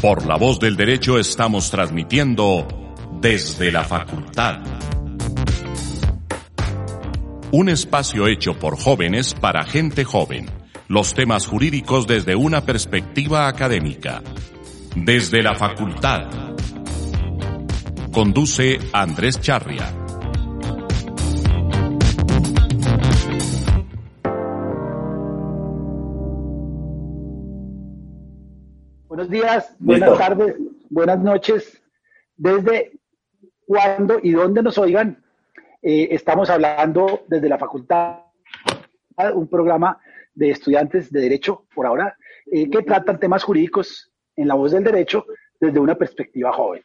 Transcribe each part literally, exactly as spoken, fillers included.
Por la Voz del Derecho estamos transmitiendo desde la facultad. Un espacio hecho por jóvenes para gente joven. Los temas jurídicos desde una perspectiva académica. Desde la facultad. Conduce Andrés Charria. Buenos días, buenas Listo. tardes, buenas noches. Desde cuándo y dónde nos oigan, eh, estamos hablando desde la facultad, un programa de estudiantes de Derecho, por ahora, eh, que tratan temas jurídicos en la voz del derecho desde una perspectiva joven.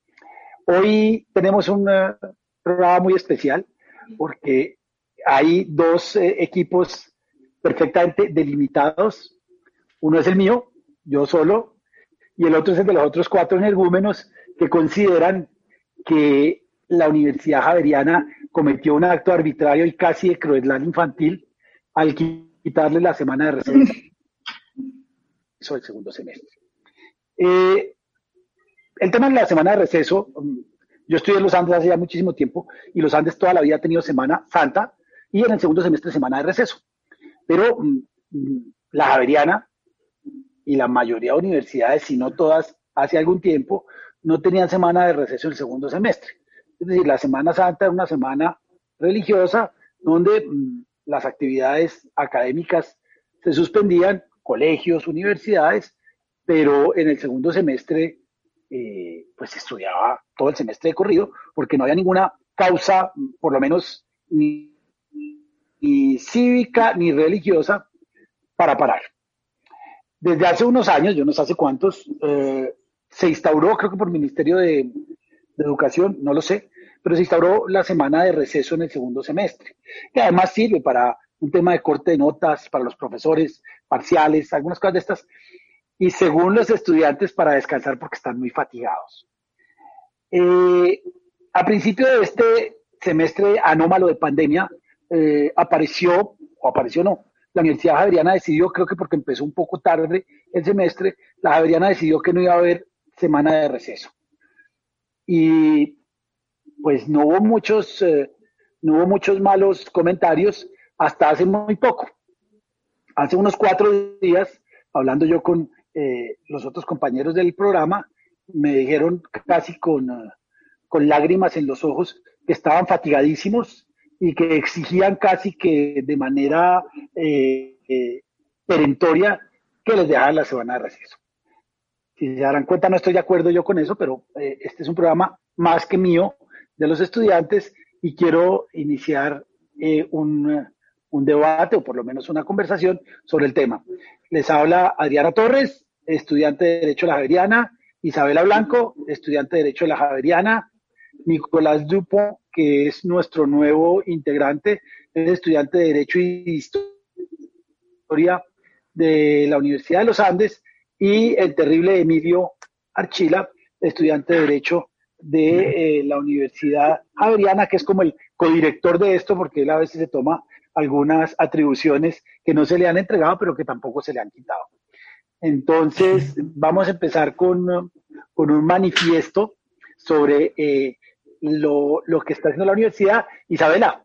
Hoy tenemos un uh, programa muy especial porque hay dos eh, equipos perfectamente delimitados. Uno es el mío, yo solo, y el otro es el de los otros cuatro energúmenos que consideran que la Universidad Javeriana cometió un acto arbitrario y casi de crueldad infantil al quitarle la semana de receso del segundo semestre. Eh, el tema de la semana de receso, yo estudié en los Andes hace ya muchísimo tiempo y los Andes toda la vida ha tenido Semana Santa y en el segundo semestre semana de receso. Pero la Javeriana y la mayoría de universidades, si no todas, hace algún tiempo, no tenían semana de receso en el segundo semestre. Es decir, la Semana Santa era una semana religiosa donde mmm, las actividades académicas se suspendían, colegios, universidades, pero en el segundo semestre eh, pues se estudiaba todo el semestre de corrido porque no había ninguna causa, por lo menos ni, ni cívica ni religiosa, para parar. Desde hace unos años, yo no sé hace cuántos, eh, se instauró, creo que por el Ministerio de, de Educación, no lo sé, pero se instauró la semana de receso en el segundo semestre, que además sirve para un tema de corte de notas, para los profesores, parciales, algunas cosas de estas, y según los estudiantes para descansar porque están muy fatigados. Eh, a principio de este semestre anómalo de pandemia, eh, apareció, o apareció no, la Universidad Javeriana decidió, creo que porque empezó un poco tarde el semestre, la Javeriana decidió que no iba a haber semana de receso. Y pues no hubo muchos, eh, no hubo muchos malos comentarios hasta hace muy poco. Hace unos cuatro días, hablando yo con eh, los otros compañeros del programa, me dijeron casi con, uh, con lágrimas en los ojos que estaban fatigadísimos y que exigían casi que de manera eh, eh, perentoria que les dejaran la semana de receso. Si se darán cuenta, no estoy de acuerdo yo con eso, pero eh, este es un programa más que mío de los estudiantes y quiero iniciar eh, un, un debate o por lo menos una conversación sobre el tema. Les habla Adriana Torres, estudiante de Derecho de la Javeriana, Isabela Blanco, estudiante de Derecho de la Javeriana, Nicolás Dupont, que es nuestro nuevo integrante, es estudiante de Derecho y Historia de la Universidad de los Andes, y el terrible Emilio Archila, estudiante de Derecho de eh, la Universidad Javeriana, que es como el codirector de esto, porque él a veces se toma algunas atribuciones que no se le han entregado, pero que tampoco se le han quitado. Entonces, vamos a empezar con, con un manifiesto sobre eh, lo, lo que está haciendo la universidad. Isabela.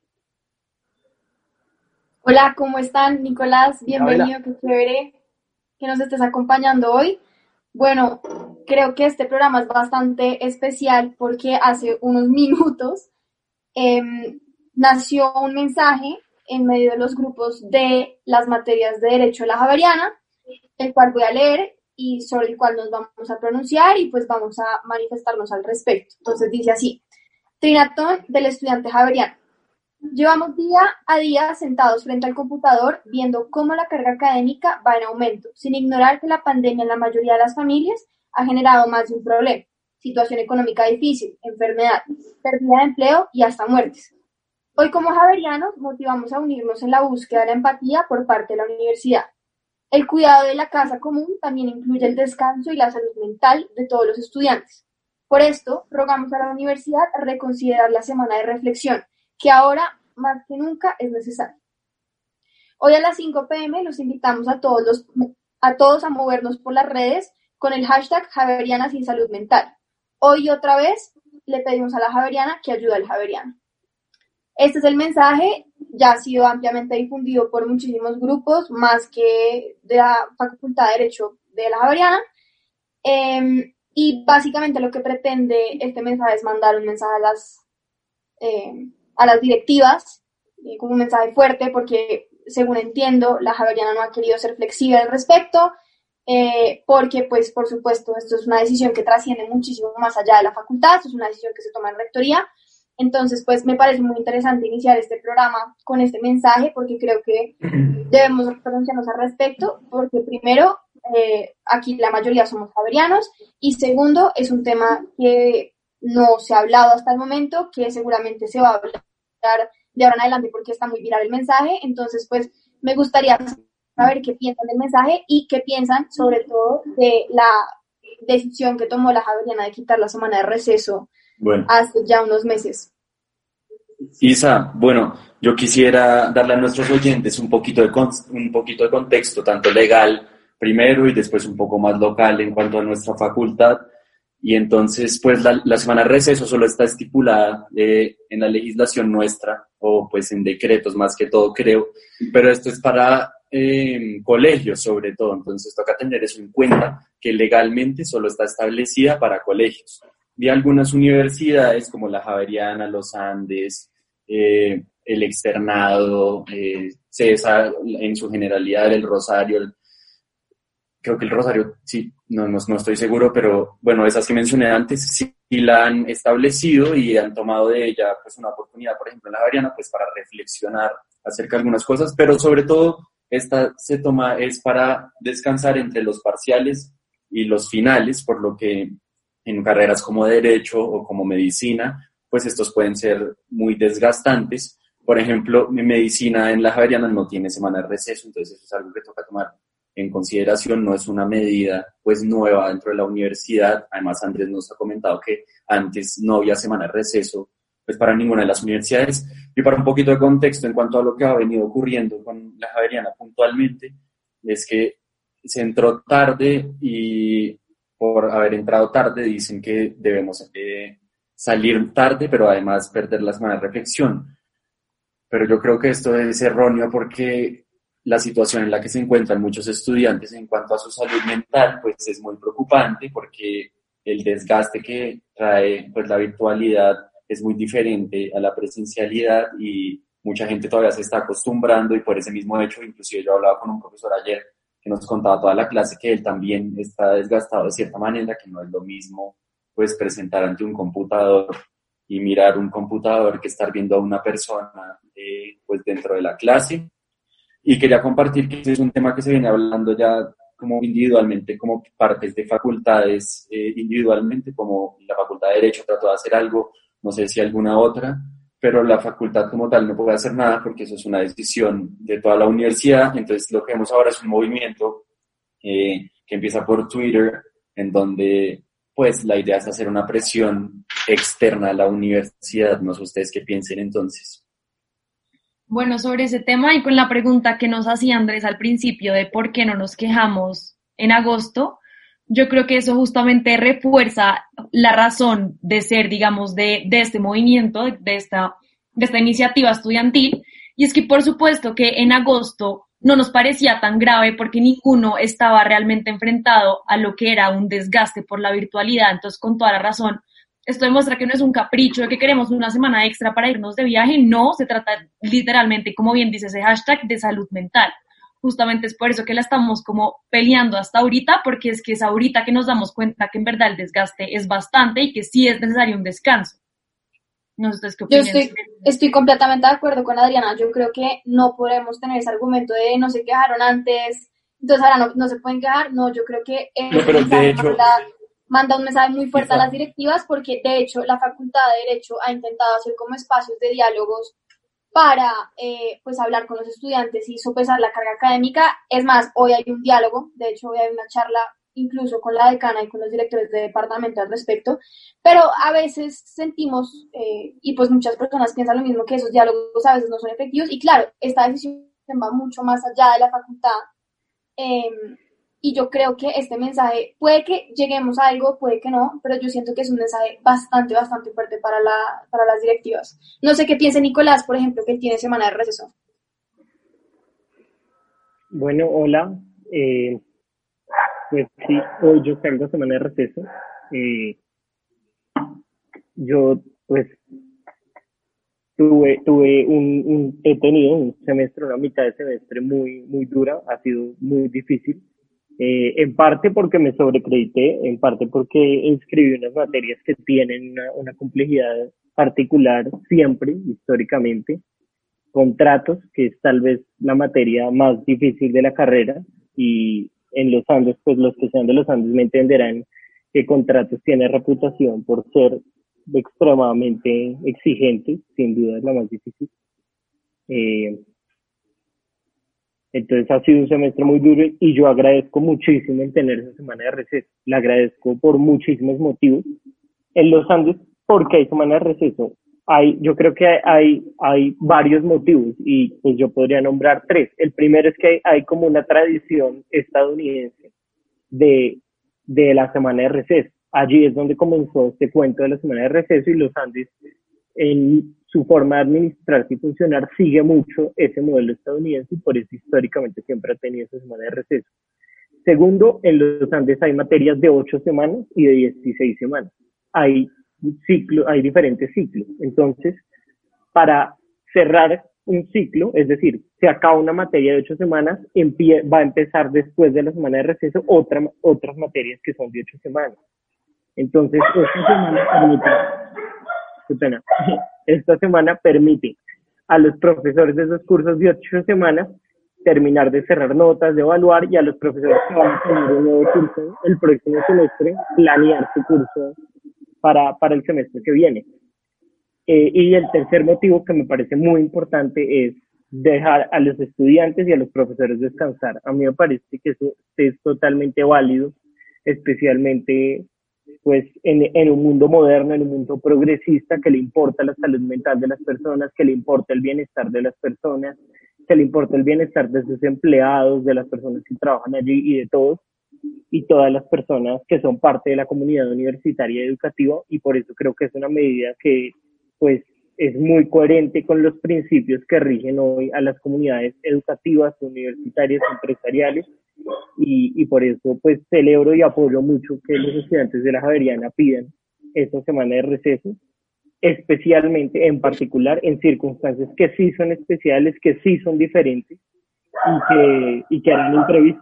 Hola, ¿cómo están? Nicolás, bienvenido, qué chévere que nos estés acompañando hoy. Bueno, creo que este programa es bastante especial porque hace unos minutos eh, nació un mensaje en medio de los grupos de las materias de Derecho de la Javeriana, el cual voy a leer y sobre el cual nos vamos a pronunciar y pues vamos a manifestarnos al respecto. Entonces dice así: Trinatón del estudiante javeriano. Llevamos día a día sentados frente al computador viendo cómo la carga académica va en aumento, sin ignorar que la pandemia en la mayoría de las familias ha generado más de un problema: situación económica difícil, enfermedad, pérdida de empleo y hasta muertes. Hoy, como javerianos, motivamos a unirnos en la búsqueda de la empatía por parte de la universidad. El cuidado de la casa común también incluye el descanso y la salud mental de todos los estudiantes. Por esto, rogamos a la universidad reconsiderar la semana de reflexión, que ahora más que nunca es necesaria. Hoy a las cinco pe eme los invitamos a todos, los, a todos a movernos por las redes con el hashtag Javerianas y Salud Mental. Hoy otra vez le pedimos a la Javeriana que ayude al Javeriano. Este es el mensaje, ya ha sido ampliamente difundido por muchísimos grupos, más que de la Facultad de Derecho de la Javeriana. Eh, y básicamente lo que pretende este mensaje es mandar un mensaje a las, eh, a las directivas, eh, como un mensaje fuerte, porque según entiendo, la Javeriana no ha querido ser flexible al respecto, eh, porque pues por supuesto esto es una decisión que trasciende muchísimo más allá de la facultad, esto es una decisión que se toma en rectoría. Entonces, pues me parece muy interesante iniciar este programa con este mensaje porque creo que debemos pronunciarnos al respecto porque primero, eh, aquí la mayoría somos javerianos y segundo, es un tema que no se ha hablado hasta el momento, que seguramente se va a hablar de ahora en adelante porque está muy viral el mensaje. Entonces, pues me gustaría saber qué piensan del mensaje y qué piensan sobre todo de la decisión que tomó la Javeriana de quitar la semana de receso. Bueno, hace ya unos meses. Isa, bueno, yo quisiera darle a nuestros oyentes un poquito de con, un poquito de contexto, tanto legal primero y después un poco más local en cuanto a nuestra facultad. Y entonces, pues la, la semana de receso solo está estipulada eh, en la legislación nuestra, o pues en decretos más que todo, creo, pero esto es para eh, colegios sobre todo, entonces toca tener eso en cuenta, que legalmente solo está establecida para colegios. Vi algunas universidades como la Javeriana, los Andes, eh, el Externado, eh, CESA en su generalidad, el Rosario, el, creo que el Rosario, sí, no, no, no estoy seguro, pero bueno, esas que mencioné antes sí la han establecido y han tomado de ella pues una oportunidad, por ejemplo en la Javeriana, pues para reflexionar acerca de algunas cosas, pero sobre todo esta se toma es para descansar entre los parciales y los finales, por lo que en carreras como Derecho o como Medicina, pues estos pueden ser muy desgastantes. Por ejemplo, mi Medicina en la Javeriana no tiene semana de receso, entonces eso es algo que toca tomar en consideración, no es una medida pues nueva dentro de la universidad. Además, Andrés nos ha comentado que antes no había semana de receso pues para ninguna de las universidades. Y para un poquito de contexto en cuanto a lo que ha venido ocurriendo con la Javeriana puntualmente, es que se entró tarde y por haber entrado tarde dicen que debemos eh, salir tarde, pero además perder la semana de reflexión. Pero yo creo que esto es erróneo porque la situación en la que se encuentran muchos estudiantes en cuanto a su salud mental pues es muy preocupante porque el desgaste que trae pues la virtualidad es muy diferente a la presencialidad y mucha gente todavía se está acostumbrando y por ese mismo hecho, inclusive yo hablaba con un profesor ayer que nos contaba toda la clase que él también está desgastado de cierta manera, que no es lo mismo pues presentar ante un computador y mirar un computador que estar viendo a una persona eh, pues dentro de la clase. Y quería compartir que es un tema que se viene hablando ya como individualmente, como partes de facultades eh, individualmente, como la Facultad de Derecho trató de hacer algo, no sé si alguna otra, pero la facultad como tal no puede hacer nada porque eso es una decisión de toda la universidad. Entonces lo que vemos ahora es un movimiento eh, que empieza por Twitter, en donde pues la idea es hacer una presión externa a la universidad. No sé ustedes qué piensen entonces. Bueno, sobre ese tema y con la pregunta que nos hacía Andrés al principio de por qué no nos quejamos en agosto, yo creo que eso justamente refuerza la razón de ser, digamos, de, de este movimiento, de esta, de esta iniciativa estudiantil, y es que por supuesto que en agosto no nos parecía tan grave porque ninguno estaba realmente enfrentado a lo que era un desgaste por la virtualidad. Entonces, con toda la razón, esto demuestra que no es un capricho de que queremos una semana extra para irnos de viaje. No, se trata literalmente, como bien dice ese hashtag, de salud mental. Justamente es por eso que la estamos como peleando hasta ahorita, porque es que es ahorita que nos damos cuenta que en verdad el desgaste es bastante y que sí es necesario un descanso. No sé ustedes qué opinan. Yo estoy, estoy completamente de acuerdo con Adriana. Yo creo que no podemos tener ese argumento de no se quejaron antes, entonces ahora no, no se pueden quejar. No, yo creo que no, pero de hecho, manda, manda un mensaje muy fuerte quizá a las directivas, porque de hecho la Facultad de Derecho ha intentado hacer como espacios de diálogos para eh, pues hablar con los estudiantes y sopesar la carga académica. Es más, hoy hay un diálogo, de hecho hoy hay una charla incluso con la decana y con los directores de departamento al respecto, pero a veces sentimos, eh, y pues muchas personas piensan lo mismo, que esos diálogos a veces no son efectivos, y claro, esta decisión va mucho más allá de la facultad, eh, y yo creo que este mensaje, puede que lleguemos a algo, puede que no, pero yo siento que es un mensaje bastante, bastante fuerte para, la, para las directivas. No sé qué piensa Nicolás, por ejemplo, que él tiene semana de receso. Bueno, hola. Eh, pues sí, hoy yo tengo semana de receso. Eh, yo, pues, tuve, tuve un, un, he tenido un semestre, una mitad de semestre muy, muy dura, ha sido muy difícil. Eh, en parte porque me sobrecredité, en parte porque inscribí unas materias que tienen una, una complejidad particular siempre, históricamente. Contratos, que es tal vez la materia más difícil de la carrera, y en los Andes, pues los que sean de los Andes me entenderán que contratos tiene reputación por ser extremadamente exigente, sin duda es la más difícil. Eh, entonces ha sido un semestre muy duro y yo agradezco muchísimo en tener esa semana de receso. La agradezco por muchísimos motivos. En los Andes, ¿por qué hay semana de receso? Hay, yo creo que hay, hay, hay varios motivos y pues yo podría nombrar tres. El primero es que hay, hay como una tradición estadounidense de, de la semana de receso. Allí es donde comenzó este cuento de la semana de receso y los Andes, en su forma de administrarse y funcionar, sigue mucho ese modelo estadounidense y por eso históricamente siempre ha tenido esa semana de receso. Segundo, en los Andes hay materias de ocho semanas y de dieciséis semanas. Hay ciclo, hay diferentes ciclos. Entonces, para cerrar un ciclo, es decir, se acaba una materia de ocho semanas, empie- va a empezar después de la semana de receso otra, otras materias que son de ocho semanas. Entonces, esta semana permite, qué pena, esta semana permite a los profesores de esos cursos de ocho semanas terminar de cerrar notas, de evaluar, y a los profesores que van a tener un nuevo curso el próximo semestre, planear su curso para, para el semestre que viene. Eh, y el tercer motivo que me parece muy importante es dejar a los estudiantes y a los profesores descansar. A mí me parece que eso es totalmente válido, especialmente pues en, en un mundo moderno, en un mundo progresista, que le importa la salud mental de las personas, que le importa el bienestar de las personas, que le importa el bienestar de sus empleados, de las personas que trabajan allí y de todos, y todas las personas que son parte de la comunidad universitaria y educativa, y por eso creo que es una medida que pues es muy coherente con los principios que rigen hoy a las comunidades educativas, universitarias, empresariales, y, y por eso pues celebro y apoyo mucho que los estudiantes de la Javeriana pidan esta semana de receso, especialmente, en particular, en circunstancias que sí son especiales, que sí son diferentes y que, y que harán imprevistos.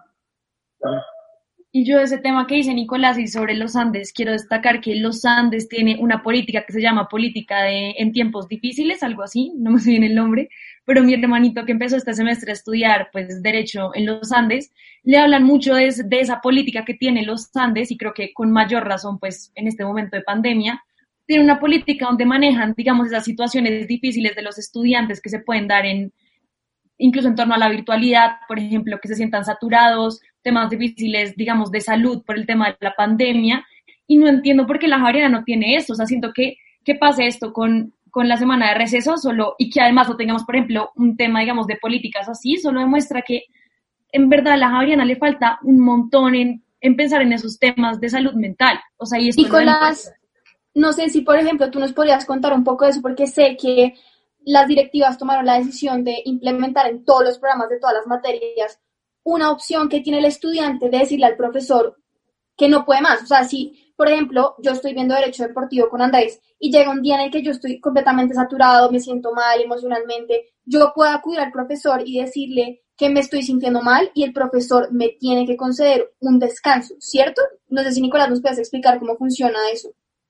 Y yo de ese tema que dice Nicolás y sobre los Andes, quiero destacar que los Andes tiene una política que se llama política de en tiempos difíciles, algo así, no me sé bien el nombre, pero mi hermanito que empezó este semestre a estudiar pues Derecho en los Andes, le hablan mucho de, de esa política que tiene los Andes, y creo que con mayor razón pues en este momento de pandemia, tiene una política donde manejan, digamos, esas situaciones difíciles de los estudiantes que se pueden dar en incluso en torno a la virtualidad, por ejemplo, que se sientan saturados, temas difíciles, digamos, de salud por el tema de la pandemia, y no entiendo por qué la Javeriana no tiene eso. O sea, siento que, que pase esto con, con la semana de receso solo, y que además no tengamos, por ejemplo, un tema, digamos, de políticas así, solo demuestra que en verdad a la Javeriana le falta un montón en, en pensar en esos temas de salud mental. O sea, y esto Nicolás, no sé si, por ejemplo, tú nos podrías contar un poco de eso, porque sé que las directivas tomaron la decisión de implementar en todos los programas de todas las materias una opción que tiene el estudiante de decirle al profesor que no puede más. O sea, si, por ejemplo, yo estoy viendo Derecho Deportivo con Andrés y llega un día en el que yo estoy completamente saturado, me siento mal emocionalmente, yo puedo acudir al profesor y decirle que me estoy sintiendo mal y el profesor me tiene que conceder un descanso, ¿cierto? No sé si Nicolás nos puedes explicar cómo funciona eso.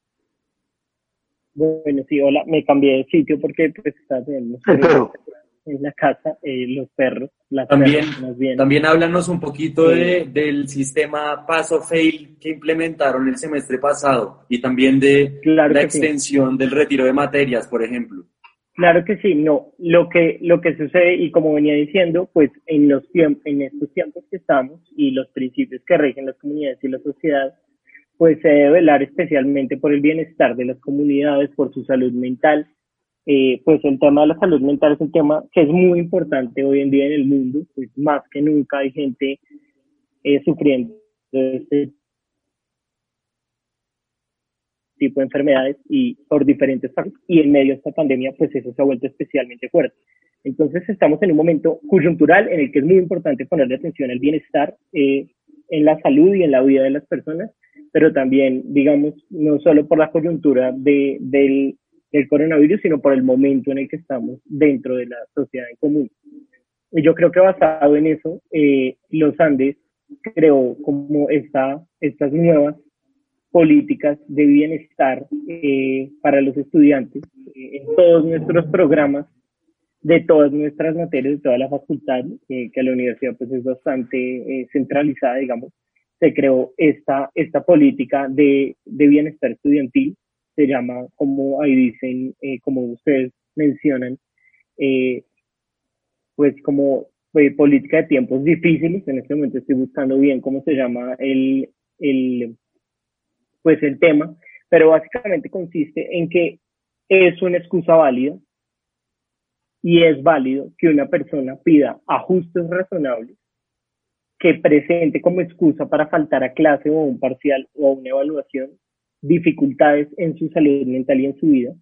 Bueno, sí, hola, me cambié de sitio porque pues estaba teniendo en la casa, eh, los perros, las también, perras, más bien. También háblanos un poquito sí. de, del sistema Pass-o-Fail que implementaron el semestre pasado y también de claro la extensión sí. del retiro de materias, por ejemplo. Claro que sí, no, lo que, lo que sucede, y como venía diciendo, pues en los tiempos, en estos tiempos que estamos y los principios que rigen las comunidades y la sociedad, pues se debe velar especialmente por el bienestar de las comunidades, por su salud mental. Eh, pues el tema de la salud mental es un tema que es muy importante hoy en día en el mundo, pues más que nunca hay gente eh, sufriendo este tipo de enfermedades y por diferentes factores, y en medio de esta pandemia pues eso se ha vuelto especialmente fuerte. Entonces estamos en un momento coyuntural en el que es muy importante ponerle atención al bienestar, eh, en la salud y en la vida de las personas, pero también, digamos, no solo por la coyuntura de, del, del coronavirus, sino por el momento en el que estamos dentro de la sociedad en común. Y yo creo que basado en eso, eh, los Andes creó como esta, estas nuevas políticas de bienestar eh, para los estudiantes eh, en todos nuestros programas, de todas nuestras materias, de toda la facultad, eh, que la universidad pues es bastante eh, centralizada, digamos. Se creó esta, esta política de, de bienestar estudiantil, se llama, como ahí dicen, eh, como ustedes mencionan, eh, pues como eh, política de tiempos difíciles. En este momento estoy buscando bien cómo se llama el, el pues el tema, pero básicamente consiste en que es una excusa válida y es válido que una persona pida ajustes razonables, que presente como excusa para faltar a clase o a un parcial o a una evaluación dificultades en su salud mental y en su vida,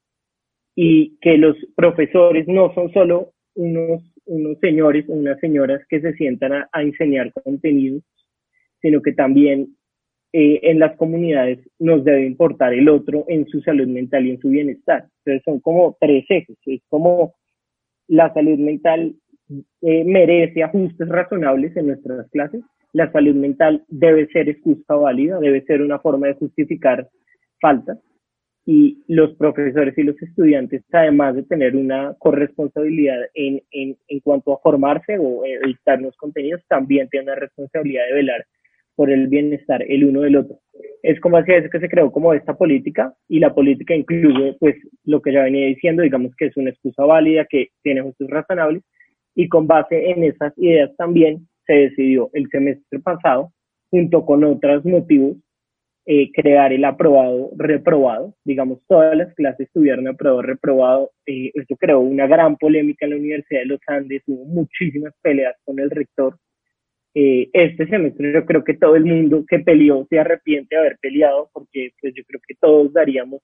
y que los profesores no son solo unos, unos señores o unas señoras que se sientan a, a enseñar contenidos, sino que también Eh, en las comunidades nos debe importar el otro en su salud mental y en su bienestar. Entonces son como tres ejes. Es como la salud mental eh, merece ajustes razonables en nuestras clases, la salud mental debe ser excusa válida, debe ser una forma de justificar faltas, y los profesores y los estudiantes, además de tener una corresponsabilidad en, en, en cuanto a formarse o eh, dictar los contenidos, también tienen una responsabilidad de velar por el bienestar el uno del otro. Es como así es que se creó como esta política, y la política incluye pues lo que ya venía diciendo, digamos que es una excusa válida, que tiene ajustes razonables, y con base en esas ideas también se decidió el semestre pasado, junto con otros motivos, eh, crear el aprobado reprobado. Digamos, todas las clases tuvieron aprobado reprobado. Eh, esto creó una gran polémica en la Universidad de los Andes, hubo muchísimas peleas con el rector. Eh, este semestre yo creo que todo el mundo que peleó se arrepiente de haber peleado, porque pues yo creo que todos daríamos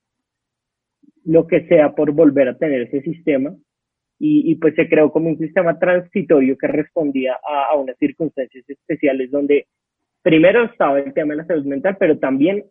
lo que sea por volver a tener ese sistema, y, y pues se creó como un sistema transitorio que respondía a, a unas circunstancias especiales, donde primero estaba el tema de la salud mental, pero también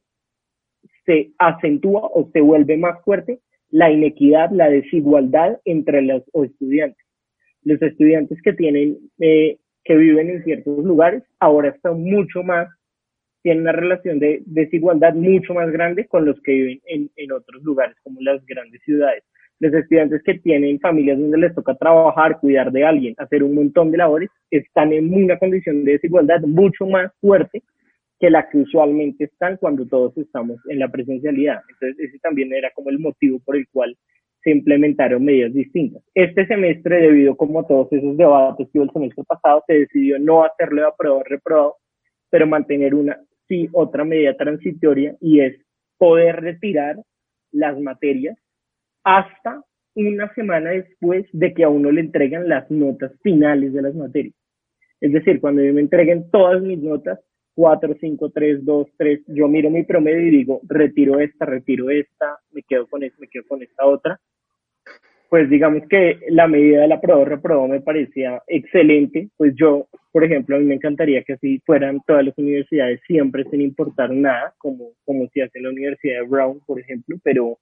se acentúa o se vuelve más fuerte la inequidad, la desigualdad entre los estudiantes. Los estudiantes que tienen eh, que viven en ciertos lugares, ahora están mucho más, tienen una relación de desigualdad mucho más grande con los que viven en, en otros lugares, como las grandes ciudades. Los estudiantes que tienen familias donde les toca trabajar, cuidar de alguien, hacer un montón de labores, están en una condición de desigualdad mucho más fuerte que la que usualmente están cuando todos estamos en la presencialidad. Entonces, ese también era como el motivo por el cual se implementaron medidas distintas. Este semestre, debido como a todos esos debates que hubo el semestre pasado, se decidió no hacerlo de aprobado reprobado, pero mantener una, sí, otra medida transitoria, y es poder retirar las materias hasta una semana después de que a uno le entregan las notas finales de las materias. Es decir, cuando me entreguen todas mis notas, cuatro, cinco, tres, dos, tres, yo miro mi promedio y digo, retiro esta, retiro esta, me quedo con esta, me quedo con esta otra. Pues digamos que la medida del aprobado reprobado me parecía excelente. Pues yo, por ejemplo, a mí me encantaría que así fueran todas las universidades, siempre sin importar nada, como, como se hace en la Universidad de Brown, por ejemplo, pero,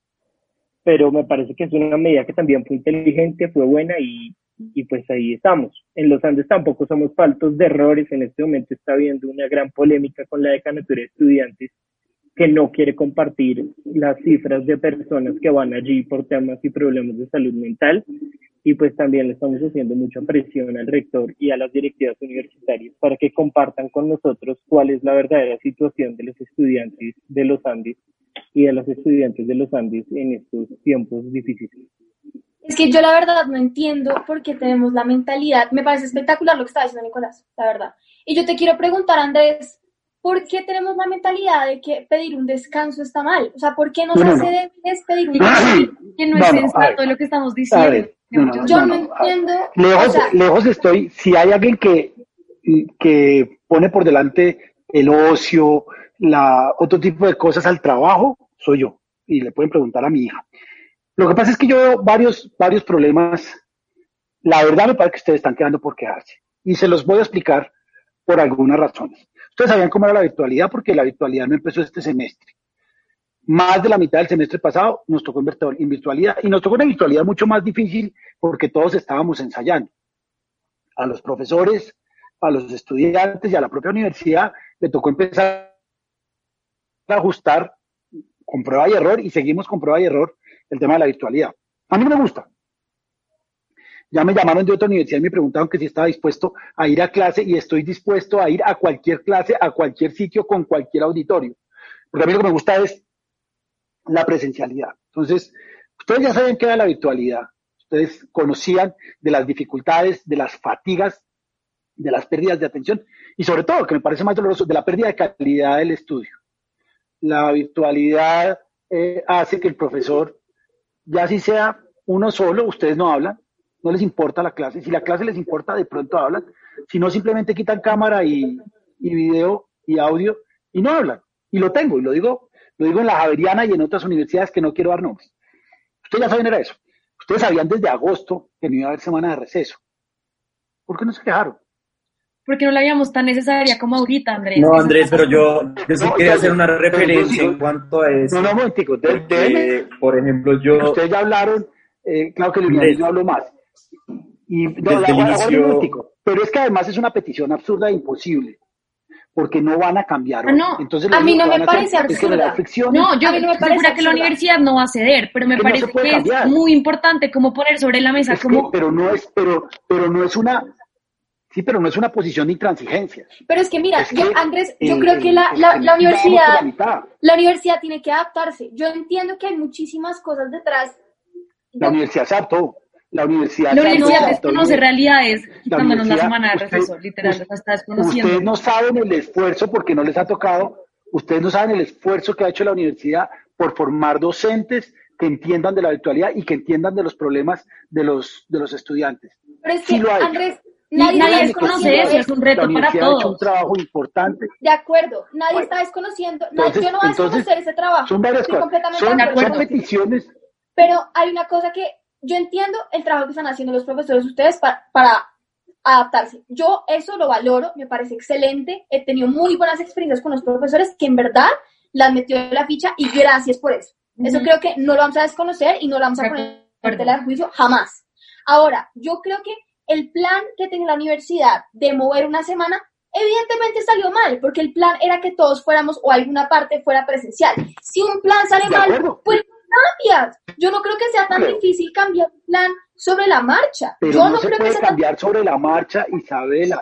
pero me parece que es una medida que también fue inteligente, fue buena, y, y pues ahí estamos. En los Andes tampoco somos faltos de errores. En este momento está habiendo una gran polémica con la decanatura de estudiantes, que no quiere compartir las cifras de personas que van allí por temas y problemas de salud mental, y pues también le estamos haciendo mucha presión al rector y a las directivas universitarias para que compartan con nosotros cuál es la verdadera situación de los estudiantes de los Andes y de los estudiantes de los Andes en estos tiempos difíciles. Es que yo la verdad no entiendo por qué tenemos la mentalidad. Me parece espectacular lo que está diciendo Nicolás, la verdad. Y yo te quiero preguntar, Andrés, ¿por qué tenemos la mentalidad de que pedir un descanso está mal? O sea, ¿por qué nos no, hace no. débiles pedir un descanso? Que no, No, es no, sensato lo que estamos diciendo. ver, no, no, Yo no, no, no, entiendo. Lejos, O sea, lejos estoy. Si hay alguien que que pone por delante el ocio, la, otro tipo de cosas al trabajo, soy yo. Y le pueden preguntar a mi hija. Lo que pasa es que yo veo varios, varios problemas. La verdad me parece que ustedes están quedando por quedarse. Y se los voy a explicar por algunas razones. Ustedes sabían cómo era la virtualidad, porque la virtualidad no empezó este semestre. Más de la mitad del semestre pasado nos tocó en virtualidad, y nos tocó una virtualidad mucho más difícil porque todos estábamos ensayando. A los profesores, a los estudiantes y a la propia universidad le tocó empezar a ajustar con prueba y error, y seguimos con prueba y error el tema de la virtualidad. A mí no me gusta. Ya me llamaron de otra universidad y me preguntaron que si estaba dispuesto a ir a clase, y estoy dispuesto a ir a cualquier clase, a cualquier sitio, con cualquier auditorio. Porque a mí lo que me gusta es la presencialidad. Entonces, ustedes ya saben qué era la virtualidad. Ustedes conocían de las dificultades, de las fatigas, de las pérdidas de atención y sobre todo, que me parece más doloroso, de la pérdida de calidad del estudio. La virtualidad eh, hace que el profesor, ya si sea uno solo, ustedes no hablan, no les importa la clase. Si la clase les importa, de pronto hablan. Si no, simplemente quitan cámara y, y video y audio y no hablan. Y lo tengo, y lo digo, lo digo en la Javeriana y en otras universidades que no quiero dar nombres. Ustedes ya saben era eso. Ustedes sabían desde agosto que no iba a haber semana de receso. ¿Por qué no se quejaron? Porque no la habíamos tan necesaria como ahorita, Andrés. No, Andrés, pero yo, yo sí no, quería hacer una pero, referencia pero, en cuanto a eso. No, no, momentico. De, porque, por ejemplo, yo... Ustedes ya hablaron, eh, claro que Luis no habló más. Y, no, desde el inicio... Pero es que además es una petición absurda e imposible, porque no van a cambiar. Ah, no, Entonces, a mí no me parece absurda. No, yo estoy segura que la universidad no va a ceder, pero me que parece no que cambiar. Es muy importante como poner sobre la mesa es como... Que, pero no es, pero, pero no es una... Sí, pero no es una posición de intransigencia. Pero es que mira, es que, yo, Andrés, yo eh, creo que la, eh, la, eh, la universidad, la, la universidad tiene que adaptarse. Yo entiendo que hay muchísimas cosas detrás. La de... universidad se adaptó. La universidad, la universidad no, desconoce realidades, quitándonos la, la semana de usted, receso, literal, usted, está desconociendo. Ustedes no saben el esfuerzo, porque no les ha tocado, ustedes no saben el esfuerzo que ha hecho la universidad por formar docentes que entiendan de la virtualidad y que entiendan de los problemas de los, de los estudiantes. Pero es sí que, lo ha Andrés, hecho. nadie, nadie desconoce eso, es un reto para todos. Ha hecho un trabajo importante. De acuerdo, nadie bueno, está desconociendo, entonces, yo no voy a desconocer ese trabajo. Son varias Estoy cosas, completamente son, de acuerdo. son peticiones. Pero hay una cosa que yo entiendo el trabajo que están haciendo los profesores ustedes para, para adaptarse. Yo eso lo valoro, me parece excelente. He tenido muy buenas experiencias con los profesores que en verdad las metió en la ficha y gracias por eso. Uh-huh. Eso creo que no lo vamos a desconocer y no lo vamos a poner en tela de juicio jamás. Ahora, yo creo que el plan que tenía la universidad de mover una semana evidentemente salió mal, porque el plan era que todos fuéramos o alguna parte fuera presencial. Si un plan sale mal, pues cambias. Yo no creo que sea tan Pero, difícil cambiar el plan sobre la marcha. Pero Yo no, no se creo puede que sea cambiar tan... sobre la marcha, Isabela.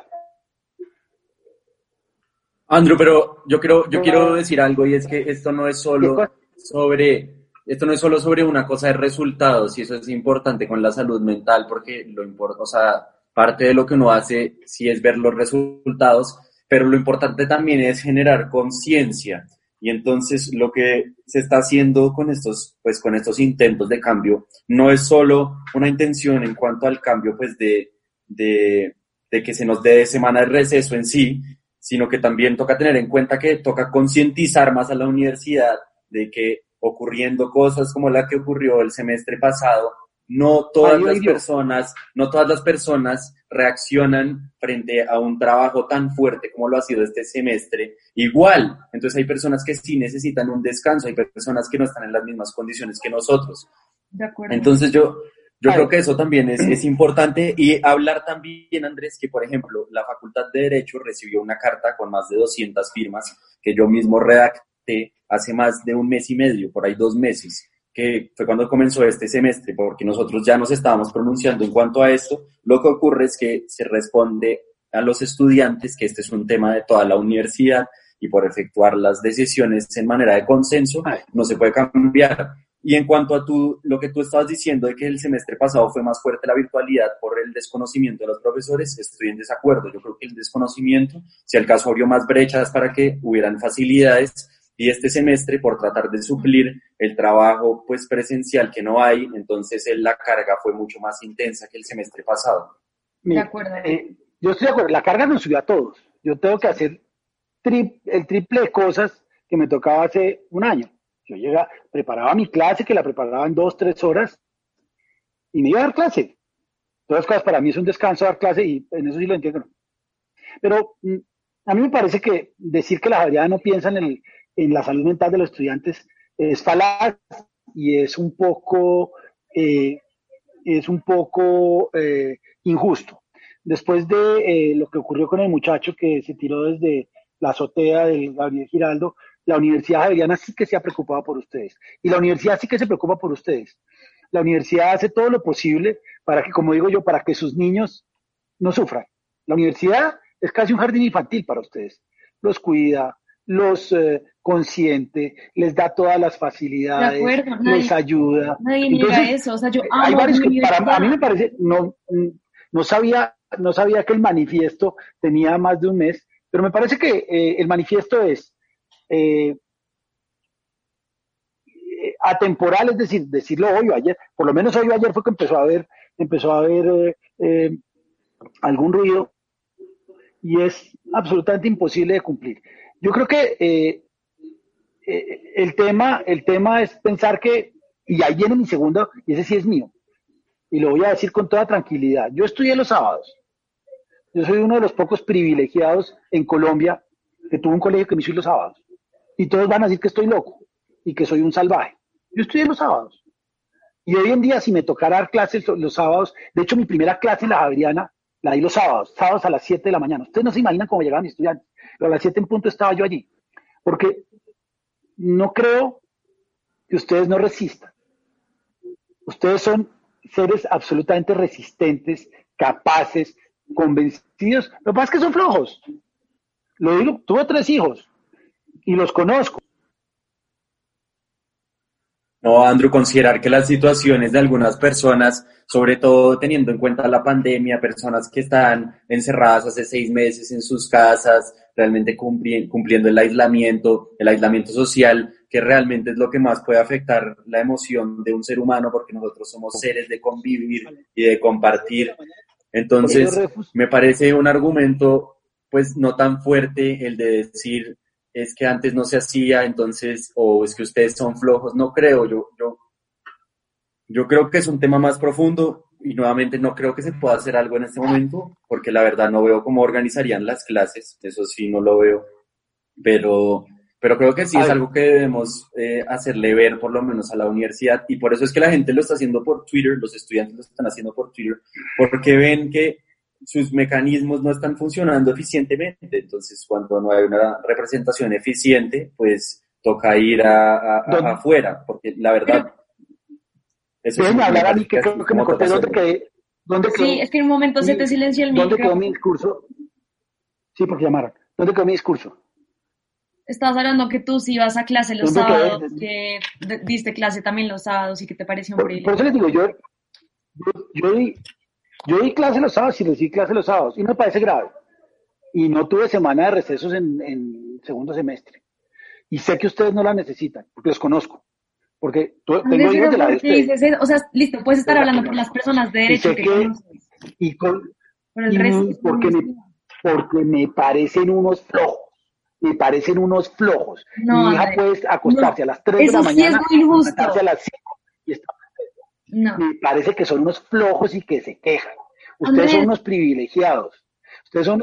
Andrew, pero yo quiero, yo quiero decir algo, y es que esto no es solo sobre, esto no es solo sobre una cosa de resultados, y eso es importante con la salud mental, porque lo importa, o sea, parte de lo que uno hace sí es ver los resultados, pero lo importante también es generar conciencia. Y entonces lo que se está haciendo con estos, pues con estos intentos de cambio no es solo una intención en cuanto al cambio, pues de, de, de que se nos dé semana de receso en sí, sino que también toca tener en cuenta que toca concientizar más a la universidad de que ocurriendo cosas como la que ocurrió el semestre pasado, no todas Ay, las Dios. personas, no todas las personas reaccionan frente a un trabajo tan fuerte como lo ha sido este semestre igual. Entonces hay personas que sí necesitan un descanso, hay personas que no están en las mismas condiciones que nosotros. De acuerdo. Entonces yo, yo creo que eso también es, es importante, y hablar también, Andrés, que por ejemplo la Facultad de Derecho recibió una carta con más de doscientas firmas que yo mismo redacté hace más de un mes y medio, por ahí dos meses, que fue cuando comenzó este semestre, porque nosotros ya nos estábamos pronunciando en cuanto a esto. Lo que ocurre es que se responde a los estudiantes que este es un tema de toda la universidad y por efectuar las decisiones en manera de consenso no se puede cambiar. Y en cuanto a tu, lo que tú estabas diciendo de que el semestre pasado fue más fuerte la virtualidad por el desconocimiento de los profesores, estoy en desacuerdo. Yo creo que el desconocimiento, si al caso abrió más brechas para que hubieran facilidades, y este semestre, por tratar de suplir el trabajo pues presencial que no hay, entonces la carga fue mucho más intensa que el semestre pasado. Mira, de acuerdo. Eh, yo estoy de acuerdo, la carga nos subió a todos. Yo tengo que hacer tri, el triple de cosas que me tocaba hace un año. Yo llegaba, preparaba mi clase, que la preparaba en dos, tres horas, y me iba a dar clase. Todas las cosas para mí es un descanso dar clase, y en eso sí lo entiendo. Pero mm, a mí me parece que decir que la Javeriana no piensa en, el, en la salud mental de los estudiantes es falaz y es un poco, eh, es un poco eh, injusto. Después de eh, lo que ocurrió con el muchacho que se tiró desde la azotea del Gabriel Giraldo, la Universidad Javeriana sí que se ha preocupado por ustedes. Y la universidad sí que se preocupa por ustedes. La universidad hace todo lo posible para que, como digo yo, para que sus niños no sufran. La universidad es casi un jardín infantil para ustedes. Los cuida, los eh, consiente, les da todas las facilidades, acuerdo, nadie, les ayuda. Nadie niega eso. O sea, yo amo hay varios que universidad. para, a mí me parece, no, no sabía, no sabía que el manifiesto tenía más de un mes, pero me parece que eh, el manifiesto es eh, atemporal, es decir, decirlo hoy o ayer, por lo menos hoy o ayer fue que empezó a haber, empezó a haber eh, eh, algún ruido, y es absolutamente imposible de cumplir. Yo creo que eh, eh, el tema, el tema es pensar que, y ahí viene mi segundo, y ese sí es mío, y lo voy a decir con toda tranquilidad. Yo estudié los sábados. Yo soy uno de los pocos privilegiados en Colombia que tuvo un colegio que me hizo los sábados. Y todos van a decir que estoy loco y que soy un salvaje. Yo estudié los sábados. Y hoy en día, si me tocara dar clases los sábados, de hecho, mi primera clase en la Javeriana la di los sábados, sábados a las siete de la mañana. Ustedes no se imaginan cómo llegaban mis estudiantes, pero a las siete en punto estaba yo allí. Porque no creo que ustedes no resistan. Ustedes son seres absolutamente resistentes, capaces, convencidos. Lo que pasa es que son flojos. Lo digo, tuve tres hijos y los conozco. No, Andrew, considerar que las situaciones de algunas personas, sobre todo teniendo en cuenta la pandemia, personas que están encerradas hace seis meses en sus casas, realmente cumpli- cumpliendo el aislamiento, el aislamiento social, que realmente es lo que más puede afectar la emoción de un ser humano, porque nosotros somos seres de convivir y de compartir. Entonces, me parece un argumento, pues, no tan fuerte el de decir, es que antes no se hacía, entonces, o es que ustedes son flojos. No creo, yo, yo, yo creo que es un tema más profundo y nuevamente no creo que se pueda hacer algo en este momento, porque la verdad no veo cómo organizarían las clases, eso sí no lo veo, pero, pero creo que sí es algo que debemos eh, hacerle ver por lo menos a la universidad, y por eso es que la gente lo está haciendo por Twitter, los estudiantes lo están haciendo por Twitter, porque ven que sus mecanismos no están funcionando eficientemente. Entonces, cuando no hay una representación eficiente, pues toca ir a, a, a afuera, porque la verdad... Eso es hablar a mí que creo que me conté dónde quedé. ¿Dónde quedó? Sí, es que en un momento se te silenció el micro. ¿Dónde quedó mi discurso? Sí, porque llamaron. ¿Dónde quedó mi discurso? Estabas hablando que tú sí ibas a clase los sábados, que diste clase también los sábados y que te pareció un privilegio. Por eso les digo, yo, yo, yo di... Yo di clase los sábados y recibí clase los sábados y no me parece grave. Y no tuve semana de recesos en, en segundo semestre. Y sé que ustedes no la necesitan, porque los conozco. Porque tú, tengo hijos de la de ustedes. O sea, listo, puedes estar hablando con las personas de derecho que, que conoces. Y, con, Pero el y resto porque, me, porque me parecen unos flojos. Me parecen unos flojos. No, Mi hija André, puede acostarse no, a las tres de la mañana, sí es muy injusto. acostarse a las cinco y está. No. Me parece que son unos flojos y que se quejan. Ustedes Andrés. son unos privilegiados. Ustedes son...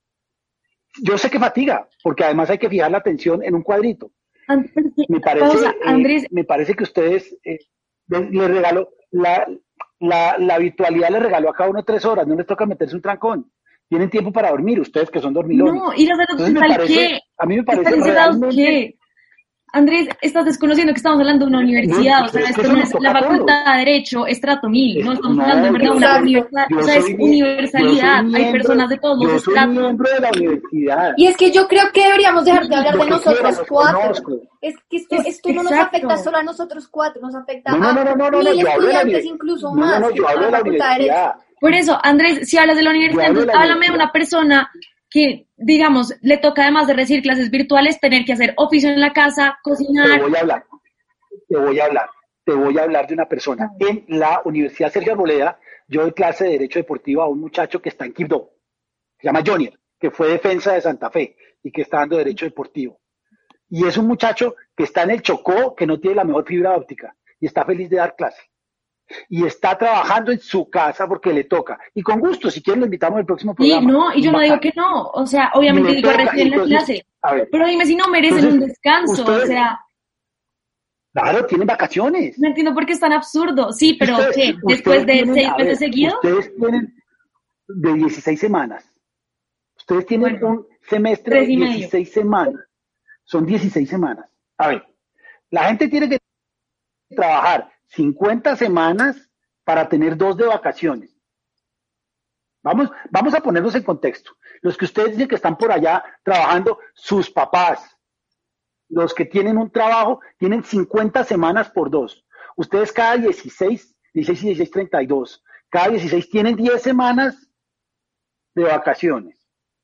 Yo sé que fatiga, porque además hay que fijar la atención en un cuadrito. Andrés, me, parece, pausa, eh, Andrés. me parece que ustedes eh, les, les regaló la, la, la habitualidad les regaló a cada uno tres horas, no les toca meterse un trancón. Tienen tiempo para dormir, ustedes que son dormilones. No, y los de ¿qué? A mí me parece realmente... ¿qué? Andrés, estás desconociendo que estamos hablando de una universidad, no, o sea, esto no es la facultad de Derecho, estrato mil, no estamos no, hablando de verdad de una universidad, o sea, es universalidad, miembro, hay personas de todos los estratos. Miembro de la universidad. Y es que yo creo que deberíamos dejar de hablar de nosotros cuatro. Es que esto, esto no nos afecta solo a nosotros cuatro, nos afecta no, no, no, no, no, a mil no, estudiantes incluso no, más. No, no, yo hablo de la universidad. Por eso, Andrés, si hablas de la universidad, entonces de la háblame universidad. de una persona que, digamos, le toca además de recibir clases virtuales, tener que hacer oficio en la casa, cocinar. Te voy a hablar, te voy a hablar, te voy a hablar de una persona. En la Universidad Sergio Arboleda, yo doy clase de Derecho Deportivo a un muchacho que está en Quibdó. se llama Jonier, que fue defensa de Santa Fe y que está dando derecho deportivo. Y es un muchacho que está en el Chocó, que no tiene la mejor fibra óptica y está feliz de dar clase. Y está trabajando en su casa porque le toca. Y con gusto, si quieren lo invitamos al próximo programa. Sí, no, y yo no digo que no. O sea, obviamente digo recién la clase. Pero dime si no merecen entonces, un descanso, ustedes, o sea... Claro, tienen vacaciones. No entiendo por qué es tan absurdo. Sí, pero ustedes, ¿qué? ¿Después de tienen, seis meses seguidos? Ustedes tienen de dieciséis semanas. Ustedes tienen bueno, un semestre de dieciséis semanas. Son dieciséis semanas. A ver, la gente tiene que trabajar cincuenta semanas para tener dos de vacaciones. Vamos, vamos a ponernos en contexto. Los que ustedes dicen que están por allá trabajando, sus papás, los que tienen un trabajo, tienen cincuenta semanas por dos. Ustedes cada dieciséis, dieciséis y dieciséis, treinta y dos. Cada dieciséis tienen diez semanas de vacaciones.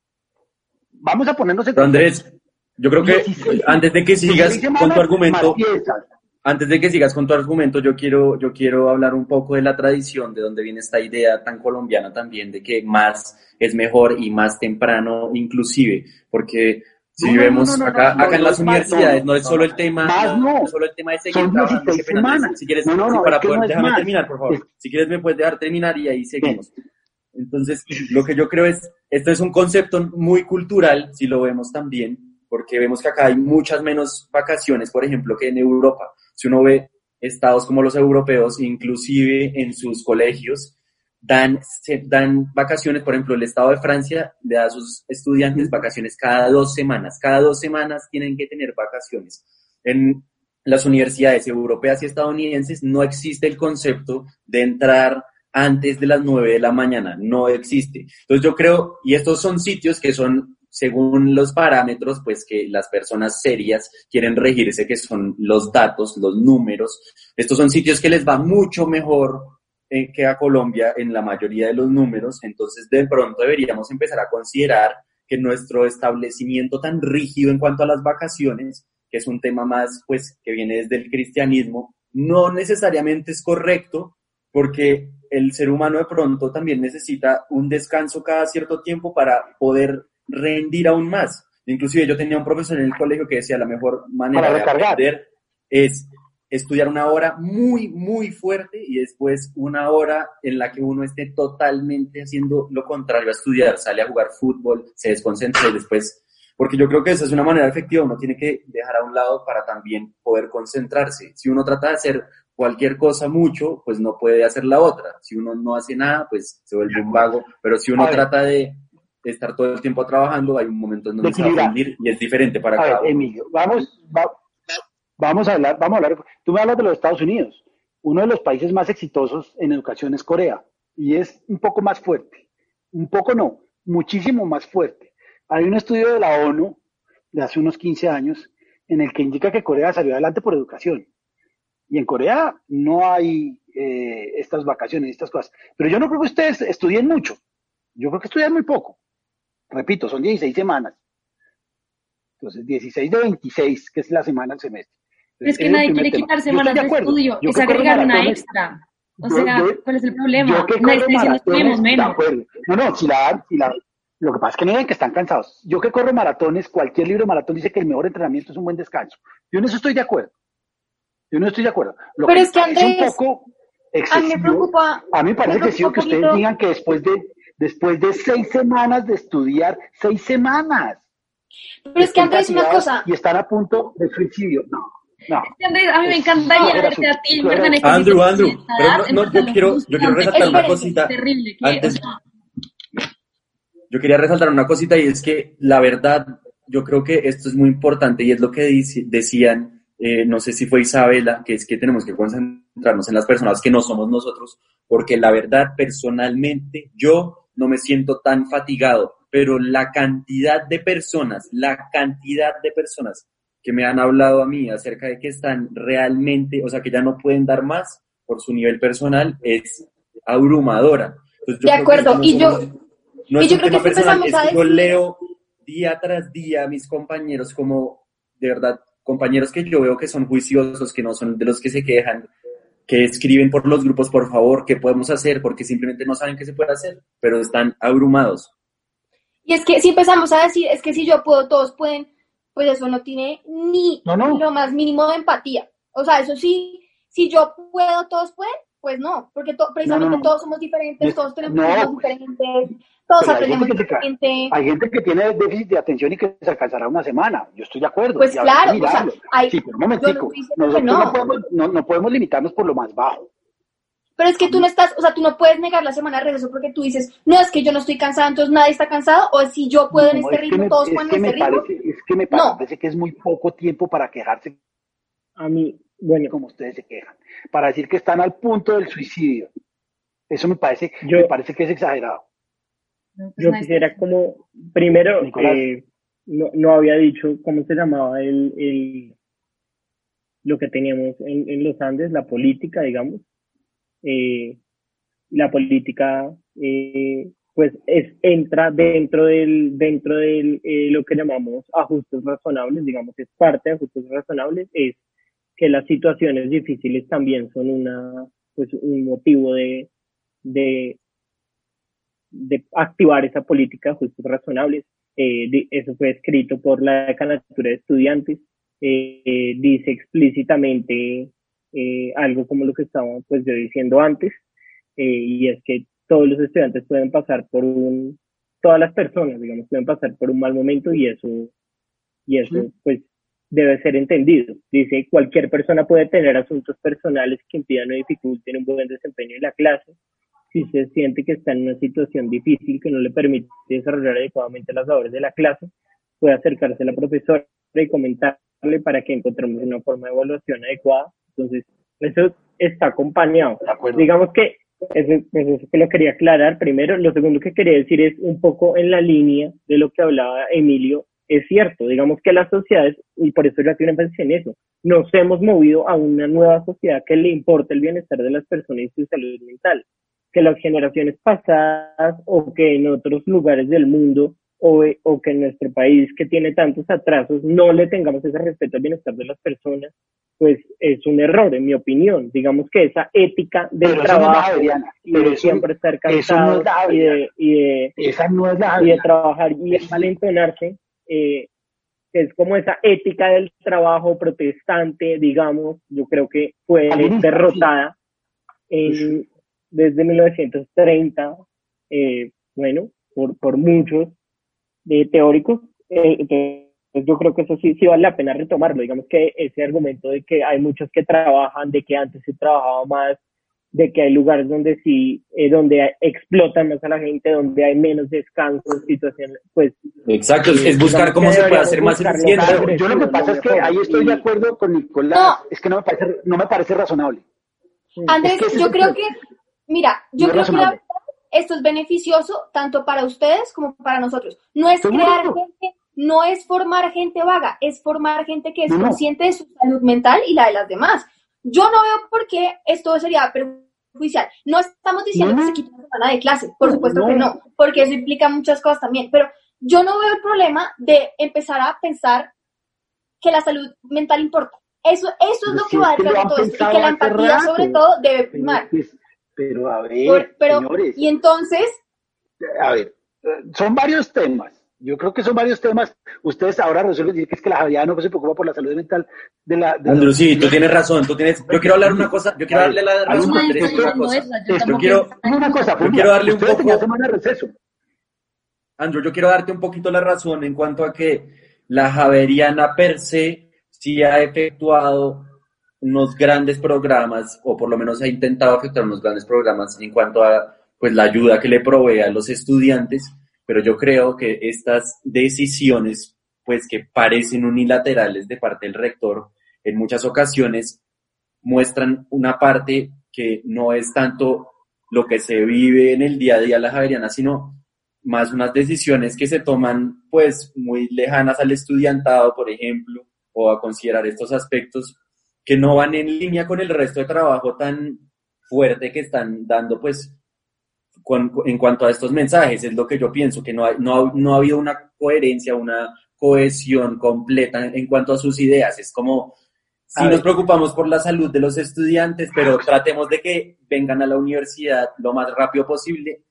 Vamos a ponernos en contexto. Andrés, yo creo que dieciséis, antes de que sigas con tu argumento... Antes de que sigas con tu argumento, yo quiero, yo quiero hablar un poco de la tradición, de dónde viene esta idea tan colombiana también, de que más es mejor y más temprano inclusive, porque si no, vemos no, no, acá, no, acá no, en las no, universidades, no, no es solo el tema, más no, no, es solo el tema de seguir trabajando, si quieres, no, no, no, para poder, no déjame más. terminar, por favor, si quieres me puedes dejar terminar y ahí seguimos. Bien. Entonces, lo que yo creo es, esto es un concepto muy cultural, si lo vemos también, porque vemos que acá hay muchas menos vacaciones, por ejemplo, que en Europa. Si uno ve estados como los europeos, inclusive en sus colegios, dan, se, dan vacaciones, por ejemplo, el estado de Francia le da a sus estudiantes vacaciones cada dos semanas. Cada dos semanas tienen que tener vacaciones. En las universidades europeas y estadounidenses no existe el concepto de entrar antes de las nueve de la mañana. No existe. Entonces yo creo, y estos son sitios que son según los parámetros, pues que las personas serias quieren regirse, que son los datos, los números. Estos son sitios que les va mucho mejor eh, que a Colombia en la mayoría de los números, entonces de pronto deberíamos empezar a considerar que nuestro establecimiento tan rígido en cuanto a las vacaciones, que es un tema más pues que viene desde el cristianismo, no necesariamente es correcto, porque el ser humano de pronto también necesita un descanso cada cierto tiempo para poder rendir aún más. Inclusive yo tenía un profesor en el colegio que decía la mejor manera de aprender es estudiar una hora muy, muy fuerte y después una hora en la que uno esté totalmente haciendo lo contrario a estudiar, sale a jugar fútbol, se desconcentra y después, porque yo creo que esa es una manera efectiva, uno tiene que dejar a un lado para también poder concentrarse. Si uno trata de hacer cualquier cosa mucho, pues no puede hacer la otra. Si uno no hace nada, pues se vuelve un vago, pero si uno trata de estar todo el tiempo trabajando, hay un momento en donde se va a rendir y es diferente para cada uno. Emilio, vamos, va, vamos a hablar, vamos a hablar, tú me hablas de los Estados Unidos, uno de los países más exitosos en educación es Corea, y es un poco más fuerte, un poco no, muchísimo más fuerte. Hay un estudio de la ONU de hace unos quince años, en el que indica que Corea salió adelante por educación, y en Corea no hay eh, estas vacaciones, estas cosas, pero yo no creo que ustedes estudien mucho, yo creo que estudian muy poco. Repito, son dieciséis semanas. Entonces, dieciséis de veintiséis, que es la semana del semestre. Entonces, es que nadie quiere tema. quitar semanas de, de estudio, yo es agregar una extra. O yo, sea, yo, ¿cuál es el problema? No está diciendo estudiemos menos. No, no, si la, si la, lo que pasa es que miren que están cansados. Yo que corro maratones, cualquier libro de maratón dice que el mejor entrenamiento es un buen descanso. Yo en eso estoy de acuerdo. Yo no estoy de acuerdo. Lo Pero que es que Andrés, es un poco excesivo. A mí me preocupa. A mí me parece me que sí, que ustedes poquito. digan que después de Después de seis semanas de estudiar, seis semanas. Pero es que Andrés, una cosa. Y están a punto de suicidio. No, no. Andrés, a mí me encantaría no, verte a ti. Pero, Andrew, Andrew, pero no, no, yo quiero, yo quiero resaltar una cosita. Terrible, antes, o sea. Yo quería resaltar una cosita y es que la verdad, yo creo que esto es muy importante y es lo que dice, decían, eh, no sé si fue Isabela, que es que tenemos que concentrarnos en las personas que no somos nosotros, porque la verdad, personalmente, yo no me siento tan fatigado, pero la cantidad de personas, la cantidad de personas que me han hablado a mí acerca de que están realmente, o sea, que ya no pueden dar más por su nivel personal, es abrumadora. Entonces, yo de acuerdo, no y somos, yo, no y es yo un creo tema que personal, es a que decir... yo leo día tras día a mis compañeros como, de verdad, compañeros que yo veo que son juiciosos, que no son de los que se quejan, que escriben por los grupos, por favor, ¿qué podemos hacer? Porque simplemente no saben qué se puede hacer, pero están abrumados. Y es que si empezamos a decir, es que si yo puedo, todos pueden, pues eso no tiene ni no, no. lo más mínimo de empatía. O sea, eso sí, si yo puedo, todos pueden, pues no, porque to, precisamente no, no, no. todos somos diferentes, todos tenemos no, diferentes, todos aprendemos diferente. Hay gente que tiene déficit de atención y que se alcanzará una semana, yo estoy de acuerdo. Pues claro, o sea, hay, sí, pero un momentico, no nosotros no. No, podemos, no, no podemos limitarnos por lo más bajo. Pero es que tú no estás, o sea, tú no puedes negar la semana de receso porque tú dices, no, es que yo no estoy cansada, entonces nadie está cansado, o si yo puedo no, en este ritmo, me, todos pueden en este ritmo. Parece, es que me parece no. que es muy poco tiempo para quejarse. A mí, bueno. Como ustedes se quejan. Para decir que están al punto del suicidio. Eso me parece, yo, me parece que es exagerado. Yo quisiera como, primero, eh, no, no había dicho cómo se llamaba el, el lo que teníamos en, en los Andes, la política, digamos. Eh, la política eh, pues es entra dentro del dentro del eh, lo que llamamos ajustes razonables, digamos, es parte de ajustes razonables, es que las situaciones difíciles también son una pues un motivo de de de activar esa política de ajustes razonables. Eh, de, eso fue escrito por la Decanatura de Estudiantes, eh, eh, dice explícitamente Eh, algo como lo que estaba pues yo diciendo antes, eh, y es que todos los estudiantes pueden pasar por un, todas las personas, digamos, pueden pasar por un mal momento y eso, y eso sí. pues debe ser entendido. Dice, cualquier persona puede tener asuntos personales que impidan o dificulten un buen desempeño en la clase. Si se siente que está en una situación difícil que no le permite desarrollar adecuadamente las labores de la clase, puede acercarse a la profesora y comentarle para que encontremos una forma de evaluación adecuada. Entonces, eso está acompañado. Digamos que eso, eso que lo quería aclarar primero. Lo segundo que quería decir es un poco en la línea de lo que hablaba Emilio. Es cierto, digamos que las sociedades, y por eso yo aquí pensé en eso, nos hemos movido a una nueva sociedad que le importa el bienestar de las personas y su salud mental. Que las generaciones pasadas o que en otros lugares del mundo o, o que en nuestro país que tiene tantos atrasos no le tengamos ese respeto al bienestar de las personas, pues es un error, en mi opinión. Digamos que esa ética del pero trabajo no es y de siempre estar cansado no y, de, y, de, esa no es la y de trabajar y de malentonarse, eh, es como esa ética del trabajo protestante, digamos, yo creo que fue derrotada en, desde mil novecientos treinta, eh, bueno, por, por muchos de teóricos, eh, entonces, yo creo que eso sí, sí vale la pena retomarlo. Digamos que ese argumento de que hay muchos que trabajan, de que antes se trabajaba más, de que hay lugares donde sí, eh, donde hay, explotan más a la gente, donde hay menos descanso, situaciones, pues... Exacto, es, es buscar cómo se puede hacer más eficiente. Claro, yo lo que pasa es que ahí estoy de acuerdo con Nicolás, no. es que no me parece, no me parece razonable. Andrés, es que yo creo que, mira, yo no creo que la, esto es beneficioso tanto para ustedes como para nosotros. No es crear gente... No es formar gente vaga, es formar gente que es no. consciente de su salud mental y la de las demás. Yo no veo por qué esto sería perjudicial. No estamos diciendo no. que se quite una semana de clase, por supuesto no. que no, porque eso implica muchas cosas también, pero yo no veo el problema de empezar a pensar que la salud mental importa. Eso, eso es lo que va detrás de todo esto, y que la empatía sobre todo debe primar. Pero, pero a ver, por, pero, señores. Y entonces... A ver, son varios temas. Yo creo que son varios temas. Ustedes ahora resuelven decir que es que la Javeriana no se preocupa por la salud mental de la... De Andrew, la... sí, tú tienes razón. Tú tienes... Yo quiero hablar una cosa. Yo quiero darle la razón a Andrés una cosa. Yo quiero, una cosa, yo quiero darle un poco... semana de receso. Andrew, yo quiero darte un poquito la razón en cuanto a que la Javeriana per se sí ha efectuado unos grandes programas, o por lo menos ha intentado efectuar unos grandes programas en cuanto a pues la ayuda que le provee a los estudiantes. Pero yo creo que estas decisiones, pues que parecen unilaterales de parte del rector, en muchas ocasiones muestran una parte que no es tanto lo que se vive en el día a día en la Javeriana, sino más unas decisiones que se toman pues muy lejanas al estudiantado, por ejemplo, o a considerar estos aspectos que no van en línea con el resto de trabajo tan fuerte que están dando pues Con, en cuanto a estos mensajes. Es lo que yo pienso, que no, hay, no, ha, no ha habido una coherencia, una cohesión completa en, en cuanto a sus ideas. Es como, sí nos preocupamos por la salud de los estudiantes, pero tratemos de que vengan a la universidad lo más rápido posible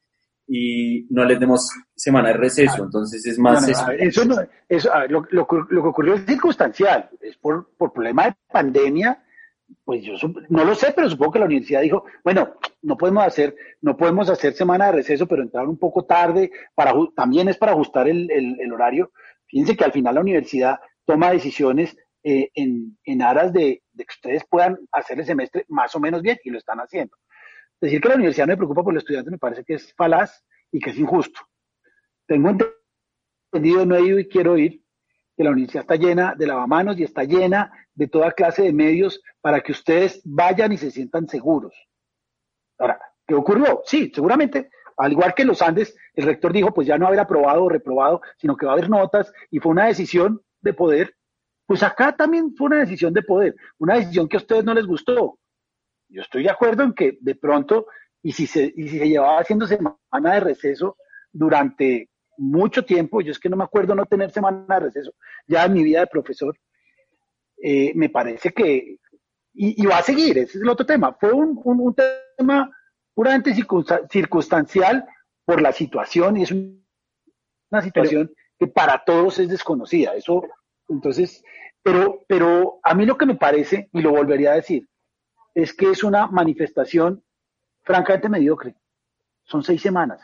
y no les demos semana de receso, entonces es más... No, no, a ver, eso no, eso, a ver, lo, lo, lo que ocurrió es circunstancial, es por, por problema de pandemia, pues yo no lo sé, pero supongo que la universidad dijo, bueno, no podemos hacer, no podemos hacer semana de receso, pero entraron un poco tarde, para, también es para ajustar el, el, el horario. Fíjense que al final la universidad toma decisiones eh, en, en aras de, de que ustedes puedan hacer el semestre más o menos bien, y lo están haciendo. Decir que la universidad no me preocupa por los estudiantes me parece que es falaz y que es injusto. Tengo entendido, no he ido y quiero ir, que la universidad está llena de lavamanos y está llena de toda clase de medios para que ustedes vayan y se sientan seguros. Ahora, ¿qué ocurrió? Sí, seguramente, al igual que en los Andes, el rector dijo, pues ya no haber aprobado o reprobado, sino que va a haber notas, y fue una decisión de poder. Pues acá también fue una decisión de poder, una decisión que a ustedes no les gustó. Yo estoy de acuerdo en que de pronto, y si se, y si se llevaba haciendo semana de receso durante mucho tiempo, yo es que no me acuerdo no tener semana de receso ya en mi vida de profesor, eh, me parece que, y, y va a seguir, ese es el otro tema, fue un, un, un tema puramente circunstancial por la situación, y es una situación pero, que para todos es desconocida, eso, entonces, pero, pero a mí lo que me parece, y lo volvería a decir, es que es una manifestación francamente mediocre. Son seis semanas.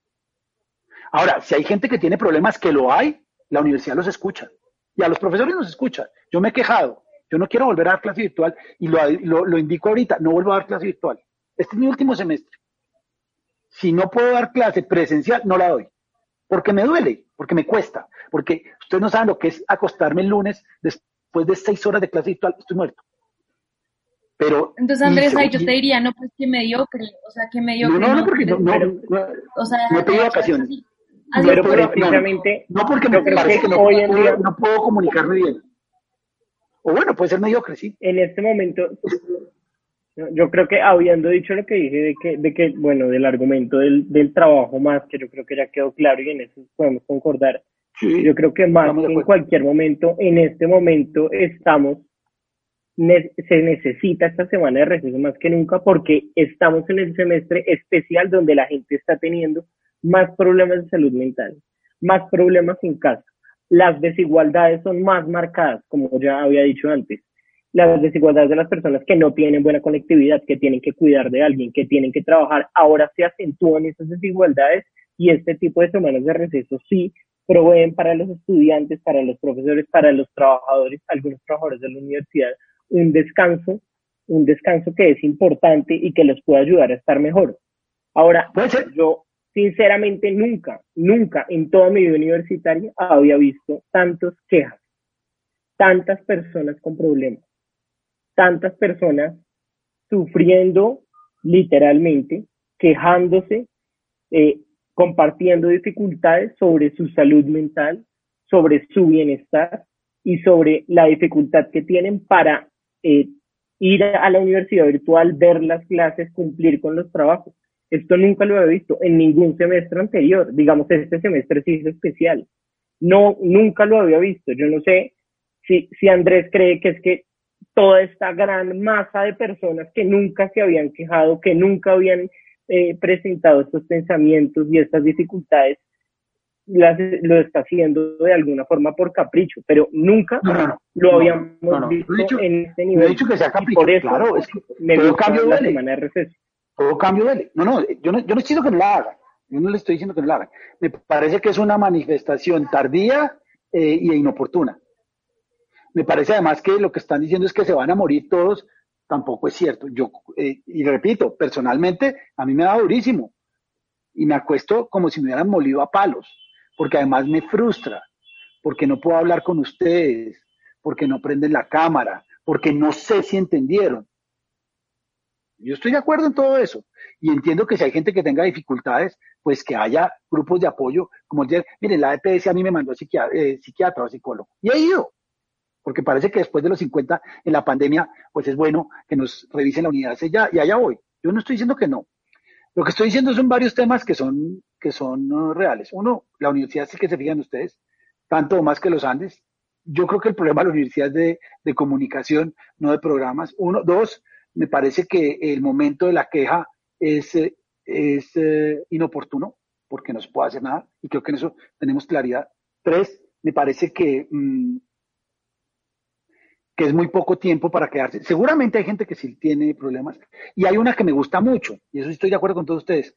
Ahora, si hay gente que tiene problemas, que lo hay, la universidad los escucha. Y a los profesores los escucha. Yo me he quejado. Yo no quiero volver a dar clase virtual y lo, lo, lo indico ahorita. No vuelvo a dar clase virtual. Este es mi último semestre. Si no puedo dar clase presencial, no la doy. Porque me duele, porque me cuesta. Porque ustedes no saben lo que es acostarme el lunes después de seis horas de clase virtual. Estoy muerto. Pero, entonces, Andrés, ahí yo te diría, no, pues que mediocre, o sea, que mediocre. No, no, no, porque no, no, pero, no, o sea, no he pedido vacaciones. Así, así pero pero precisamente, no, no porque me parece que, que no, hoy en puedo, día, no puedo comunicarme bien. O bueno, puede ser mediocre, sí. En este momento, yo creo que habiendo dicho lo que dije de que, de que bueno, del argumento del, del trabajo más, que yo creo que ya quedó claro y en eso podemos concordar, sí, yo creo que más que en cualquier momento, en este momento estamos se necesita esta semana de receso más que nunca porque estamos en el semestre especial donde la gente está teniendo más problemas de salud mental, más problemas en casa. Las desigualdades son más marcadas, como ya había dicho antes. Las desigualdades de las personas que no tienen buena conectividad, que tienen que cuidar de alguien, que tienen que trabajar, ahora se acentúan esas desigualdades y este tipo de semanas de receso sí proveen para los estudiantes, para los profesores, para los trabajadores, algunos trabajadores de la universidad, un descanso, un descanso que es importante y que los puede ayudar a estar mejor. Ahora, yo sinceramente nunca, nunca en toda mi vida universitaria había visto tantas quejas, tantas personas con problemas, tantas personas sufriendo literalmente, quejándose, eh, compartiendo dificultades sobre su salud mental, sobre su bienestar y sobre la dificultad que tienen para Eh, ir a la universidad virtual, ver las clases, cumplir con los trabajos. Esto nunca lo he visto en ningún semestre anterior. Digamos, este semestre sí es especial. No, nunca lo había visto. Yo no sé si, si Andrés cree que es que toda esta gran masa de personas que nunca se habían quejado, que nunca habían eh, presentado estos pensamientos y estas dificultades, las, lo está haciendo de alguna forma por capricho, pero nunca no, no, no, lo habíamos no, no, no. visto Dicho, en este nivel. No he dicho que sea capricho, por eso claro, es que me todo gusta cambio la duele. semana de receso. Todo cambio duele. No, no, yo no, yo no estoy diciendo que no la hagan. Yo no le estoy diciendo que no la hagan. Me parece que es una manifestación tardía eh, y inoportuna. Me parece además que lo que están diciendo es que se van a morir todos. Tampoco es cierto. Yo, eh, y repito, personalmente, a mí me da durísimo. Y me acuesto como si me hubieran molido a palos. Porque además me frustra. Porque no puedo hablar con ustedes. Porque no prenden la cámara. Porque no sé si entendieron. Yo estoy de acuerdo en todo eso. Y entiendo que si hay gente que tenga dificultades, pues que haya grupos de apoyo. Como el, miren, la E P S a mí me mandó psiquiatra, eh, psiquiatra o psicólogo. Y he ido. Porque parece que después de los cincuenta en la pandemia, pues es bueno que nos revisen la unidad ya, y allá voy. Yo no estoy diciendo que no. Lo que estoy diciendo son varios temas que son, que son uh, reales. Uno, la universidad sí que se fijan ustedes, tanto o más que los Andes. Yo creo que el problema de la universidad es de, de comunicación, no de programas. Uno, dos, me parece que el momento de la queja es, es eh, inoportuno. porque no se puede hacer nada, y creo que en eso tenemos claridad. Tres, me parece que, mmm, que es muy poco tiempo para quedarse. Seguramente hay gente que sí tiene problemas, y hay una que me gusta mucho, y eso sí estoy de acuerdo con todos ustedes,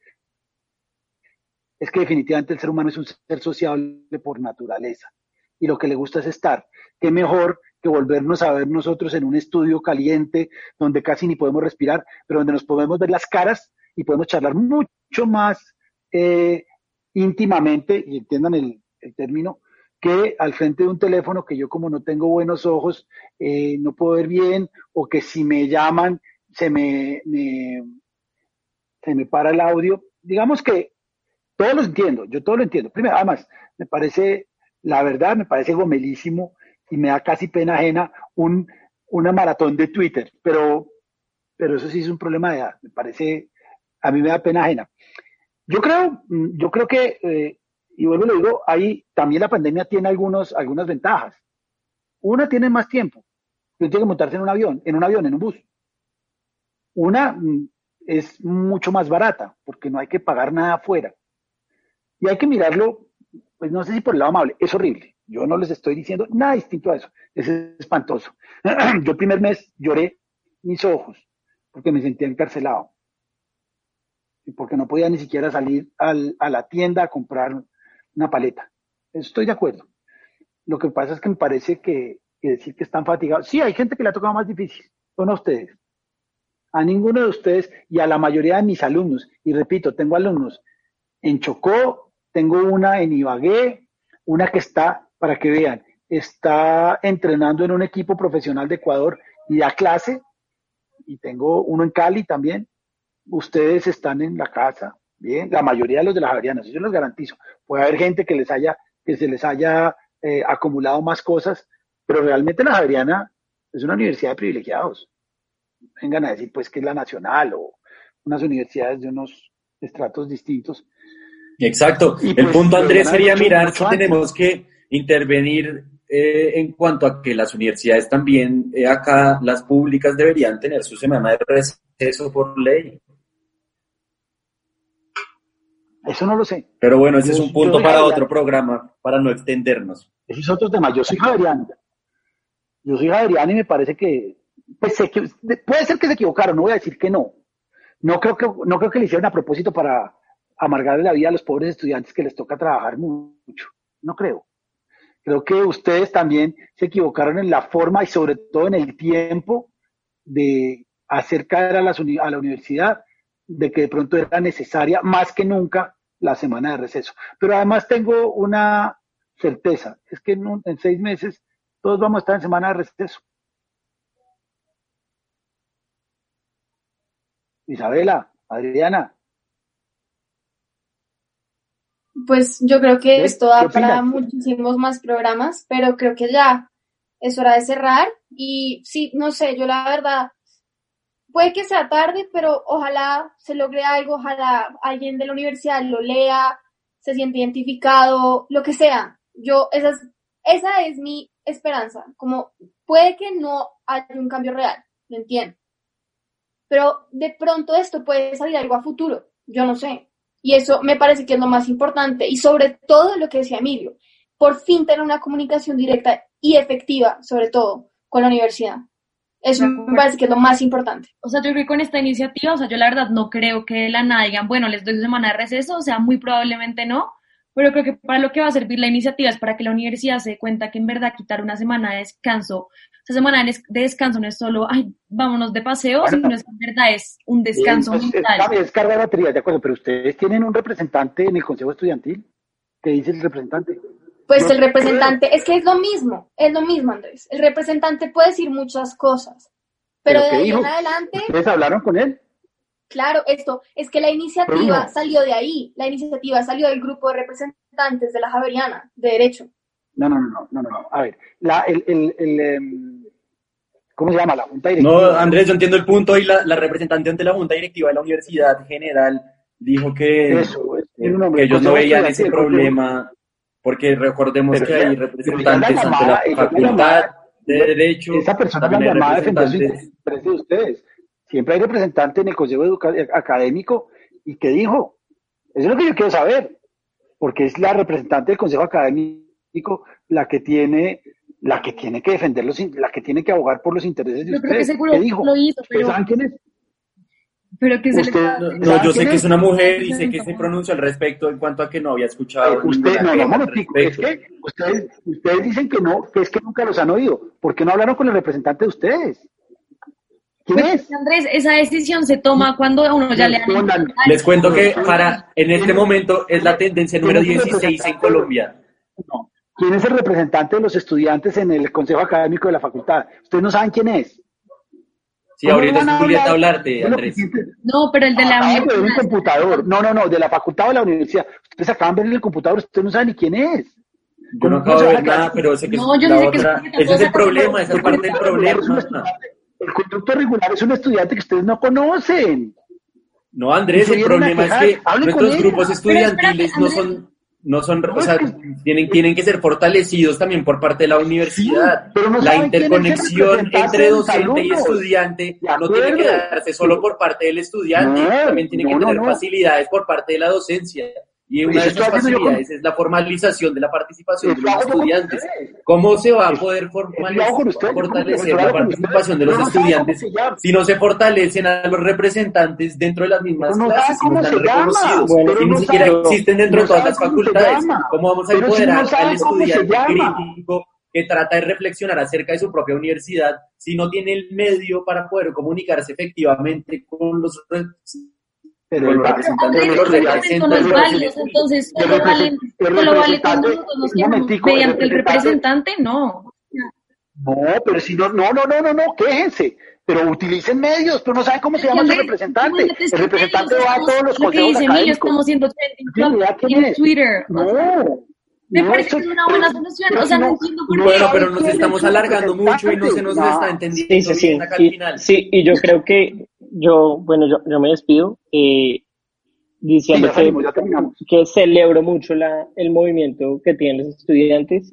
es que definitivamente el ser humano es un ser sociable por naturaleza, y lo que le gusta es estar. Qué mejor que volvernos a ver nosotros en un estudio caliente, donde casi ni podemos respirar, pero donde nos podemos ver las caras y podemos charlar mucho más eh, íntimamente, y entiendan el, el término, que al frente de un teléfono que yo, como no tengo buenos ojos, eh, no puedo ver bien, o que si me llaman se me, me, se me para el audio. Digamos que todo lo entiendo, yo todo lo entiendo. Primero, además, me parece, la verdad, me parece gomelísimo y me da casi pena ajena un, una maratón de Twitter, pero, pero eso sí es un problema de edad, me parece, a mí me da pena ajena. Yo creo, yo creo que, eh, y vuelvo y lo digo, ahí también la pandemia tiene algunos, algunas ventajas. Una, tiene más tiempo, no tiene que montarse en un avión, en un avión, en un bus. Una, es mucho más barata, porque no hay que pagar nada afuera. Y hay que mirarlo, pues no sé si por el lado amable, es horrible. Yo no les estoy diciendo nada distinto a eso, es espantoso. Yo el primer mes lloré mis ojos, porque me sentía encarcelado. Y porque no podía ni siquiera salir al, a la tienda a comprar una paleta. Estoy de acuerdo. Lo que pasa es que me parece que, que decir que están fatigados, sí, hay gente que le ha tocado más difícil, son a ustedes. A ninguno de ustedes y a la mayoría de mis alumnos, y repito, tengo alumnos en Chocó, tengo una en Ibagué, una que está, para que vean, está entrenando en un equipo profesional de Ecuador y da clase, y tengo uno en Cali también. Ustedes están en la casa, bien, la mayoría de los de las Javerianas, yo les garantizo. Puede haber gente que les haya, que se les haya eh, acumulado más cosas, pero realmente la Javeriana es una universidad de privilegiados. Vengan a decir pues que es la nacional o unas universidades de unos estratos distintos. Exacto. Y el pues, punto, Andrés, sería mucho, mirar mucho si antes. Tenemos que intervenir eh, en cuanto a que las universidades también, eh, acá las públicas deberían tener su semana de receso por ley. Eso no lo sé. Pero bueno, ese yo, es un punto para javeriano. Otro programa, para no extendernos. Ese es otro tema. Yo soy javeriano. Yo soy javeriano y me parece que, pues, se, puede ser que se equivocaron, no voy a decir que no. No creo que, no creo que le hicieron a propósito para amargarle la vida a los pobres estudiantes que les toca trabajar mucho. No creo. Creo que ustedes también se equivocaron en la forma y sobre todo en el tiempo de hacer caer a la, a la universidad, de que de pronto era necesaria más que nunca la semana de receso. Pero además tengo una certeza, es que en, un, en seis meses todos vamos a estar en semana de receso. Isabela, Adriana. Pues yo creo que esto da para muchísimos más programas, pero creo que ya es hora de cerrar. Y sí, no sé, yo la verdad, puede que sea tarde, pero ojalá se logre algo, ojalá alguien de la universidad lo lea, se siente identificado, lo que sea. Yo, esa es, esa es mi esperanza. Como puede que no haya un cambio real, lo entiendo. Pero de pronto esto puede salir algo a futuro, yo no sé. Y eso me parece que es lo más importante. Y sobre todo lo que decía Emilio, por fin tener una comunicación directa y efectiva, sobre todo, con la universidad. Eso me parece que es lo más importante. O sea, yo creo que con esta iniciativa, o sea, yo la verdad no creo que de la nada digan, bueno, les doy su semana de receso, o sea, muy probablemente no, pero creo que para lo que va a servir la iniciativa es para que la universidad se dé cuenta que en verdad quitar una semana de descanso, esa semana de descanso no es solo, ay, vámonos de paseo, bueno, sino es que en verdad es un descanso bien, pues, mental. Es, es carga de batería, de acuerdo, pero ustedes tienen un representante en el Consejo Estudiantil. ¿Qué dice el representante? Pues no, el representante, es que es lo mismo, es lo mismo, Andrés. El representante puede decir muchas cosas, pero, ¿pero de ahí dijo? En adelante... ¿Ustedes hablaron con él? Claro, esto, es que la iniciativa no. salió de ahí, la iniciativa salió del grupo de representantes de la Javeriana, de Derecho. No, no, no, no, no, no, a ver, la, el, el, el, el, ¿cómo se llama? La Junta Directiva. No, Andrés, yo entiendo el punto, y la, la representante ante la Junta Directiva de la Universidad General dijo que, Eso, es, eh, que ellos no veían ese problema, porque recordemos pero, que hay representantes ante la, la Facultad de Derecho. Esa persona la llamada a defender los intereses de ustedes. Siempre hay representante en el Consejo Educa- Académico, y ¿qué dijo? Eso es lo que yo quiero saber. porque es la representante del Consejo Académico la que tiene, la que tiene que defender los, la que tiene que abogar por los intereses de Yo ustedes. creo que seguro ¿Qué dijo? lo hizo, ¿Ustedes pero, saben quién es? pero que se Usted- le No, yo sé ¿Quién que es? es una mujer y sé que se pronunció al respecto en cuanto a que no había escuchado. Eh, usted, ninguna no, no, queja un al momentico, es respecto. que ustedes, ustedes dicen que no, que es que nunca los han oído. ¿Por qué no hablaron con el representante de ustedes? ¿Quién Pues, es? Andrés, esa decisión se toma cuando a uno ya le han Respondan. Les cuento que para en este momento es la tendencia número dieciséis en Colombia. No. ¿Quién es el representante de los estudiantes en el Consejo Académico de la facultad? Ustedes no saben quién es. Sí, ¿Cómo ahorita es van a Julieta hablar Hablarte, de lo que Andrés. sienten? No, pero el de la Acaban de ver un universidad. computador. No, no, no, de la facultad o de la universidad. Ustedes acaban de ver en el computador, ustedes no saben ni quién es. Yo no acabo de ver nada, pero sé que No, es yo la sé que otra. es porque Ese es todos el sacan problema, esa es El parte del conducto regular es un problema. estudiante- El conducto regular es un estudiante que ustedes no conocen. No, Andrés, Se el vienen a problema es quejar. que Hablen con nuestros ella. grupos Pero estudiantiles espérate, no Andrés. son, no son, No, o sea, es que- tienen, tienen que ser fortalecidos también por parte de la universidad. Sí, pero no La saben quién es el interconexión representante entre de los docente y alumnos. estudiante De no tiene que acuerdo. darse solo por parte del estudiante, No, también tiene que no, no, tener no. facilidades por parte de la docencia. Y Pues una de eso esas estoy haciendo yo con- facilidades es la formalización de la participación de Eso los hago yo con estudiantes. ustedes. ¿Cómo se va a Eso- poder eso lo hago con formalizar, ustedes, yo como fortalecer profesor la hago con participación de ustedes, los pero no saben cómo estudiantes se llama. si no se fortalecen a los representantes dentro de las mismas Pero no clases, saben si no cómo están se llama. reconocidos, Bueno, si pero ni no siquiera saben- existen dentro no de todas saben las cómo se facultades? llama. ¿Cómo vamos a Pero si no empoderar saben al cómo se estudiante llama. crítico que trata de reflexionar acerca de su propia universidad si no tiene el medio para poder comunicarse efectivamente con los re- Pero con el los va- representantes el de Andrés, los ese representante- argumento no es el válido, representante- entonces el solo vale, representante- el solo vale cuando representante- nosotros nos un quejamos momentico, el mediante el representante- representante, no. No, pero si no, no, no, no, no, no, quéjense. Pero utilicen medios, pero no saben cómo se llama su Andrés, representante. imagínate, es El que representante medios va a estamos- todos los lo que consejos dice Emilio, académicos. estamos siendo trending No tiene idea topic quién en es. Twitter. O sea, No. me no, parece eso- que es una buena pero- solución. pero O sea, si no no- entiendo por no qué. Bueno, pero saben nos quién es estamos su alargando mucho y no se nos representante. está No. entendiendo Sí, sí, sí. bien acá al Y, final. sí, y yo creo que yo, bueno, yo, yo me despido eh, Sí, diciendo ya que, salimos, ya terminamos. que celebro mucho la, el movimiento que tienen los estudiantes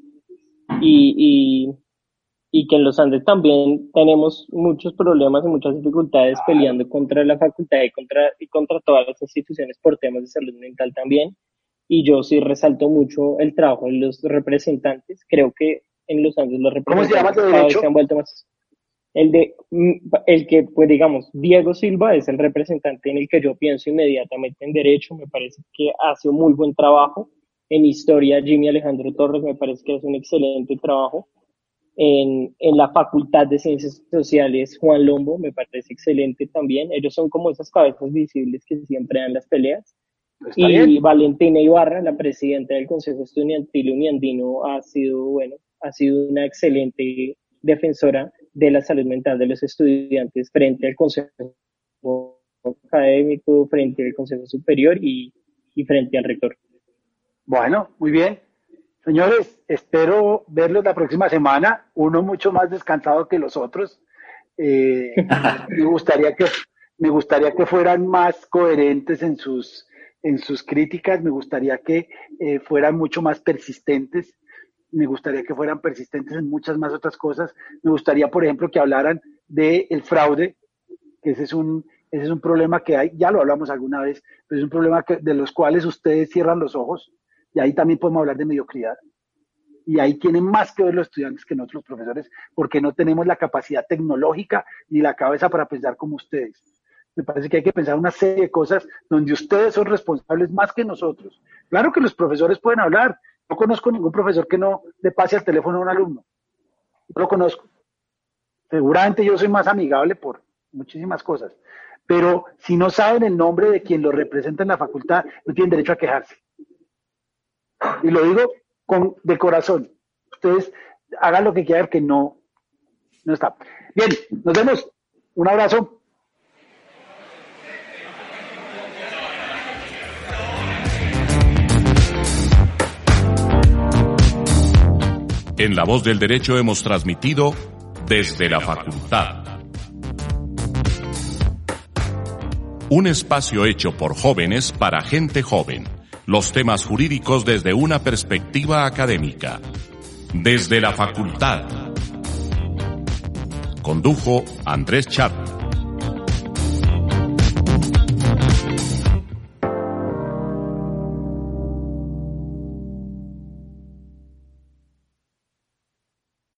y, y, y que en los Andes también tenemos muchos problemas y muchas dificultades peleando contra la facultad y contra, y contra todas las instituciones por temas de salud mental también. Y yo sí resalto mucho el trabajo de los representantes. Creo que en los Andes los ¿Cómo se llama representantes el de cada vez derecho? se han vuelto más. El de, mm, el que, pues digamos, Diego Silva es el representante en el que yo pienso inmediatamente en derecho. Me parece que hace un muy buen trabajo. En historia, Jimmy Alejandro Torres me parece que hace un excelente trabajo. En, en la Facultad de Ciencias Sociales, Juan Lombo me parece excelente también. Ellos son como esas cabezas visibles que siempre dan las peleas. Está Y bien. Valentina Ibarra, la presidenta del Consejo Estudiantil Uniandino, ha sido, bueno, ha sido una excelente defensora de la salud mental de los estudiantes frente al Consejo Académico, frente al Consejo Superior y, y frente al rector. Bueno, muy bien. Señores, espero verlos la próxima semana, uno mucho más descansado que los otros. Eh, me gustaría que me gustaría que fueran más coherentes en sus en sus críticas, me gustaría que eh, fueran mucho más persistentes, me gustaría que fueran persistentes en muchas más otras cosas. Me gustaría, por ejemplo, que hablaran del fraude, que ese es un ese es un problema que hay, ya lo hablamos alguna vez, pero es un problema que, de los cuales ustedes cierran los ojos. Y ahí también podemos hablar de mediocridad. Y ahí tienen más que ver los estudiantes que nosotros los profesores, porque no tenemos la capacidad tecnológica ni la cabeza para pensar como ustedes. Me parece que hay que pensar una serie de cosas donde ustedes son responsables más que nosotros. Claro que los profesores pueden hablar. No conozco ningún profesor que no le pase el teléfono a un alumno. No lo conozco. Seguramente yo soy más amigable por muchísimas cosas. Pero si no saben el nombre de quien lo representa en la facultad, no tienen derecho a quejarse. Y lo digo con, de corazón. Ustedes hagan lo que quieran, que no, no está. Bien, nos vemos. Un abrazo. En La Voz del Derecho hemos transmitido Desde la Facultad. Un espacio hecho por jóvenes para gente joven. Los temas jurídicos desde una perspectiva académica. Desde la Facultad. Condujo Andrés Chap.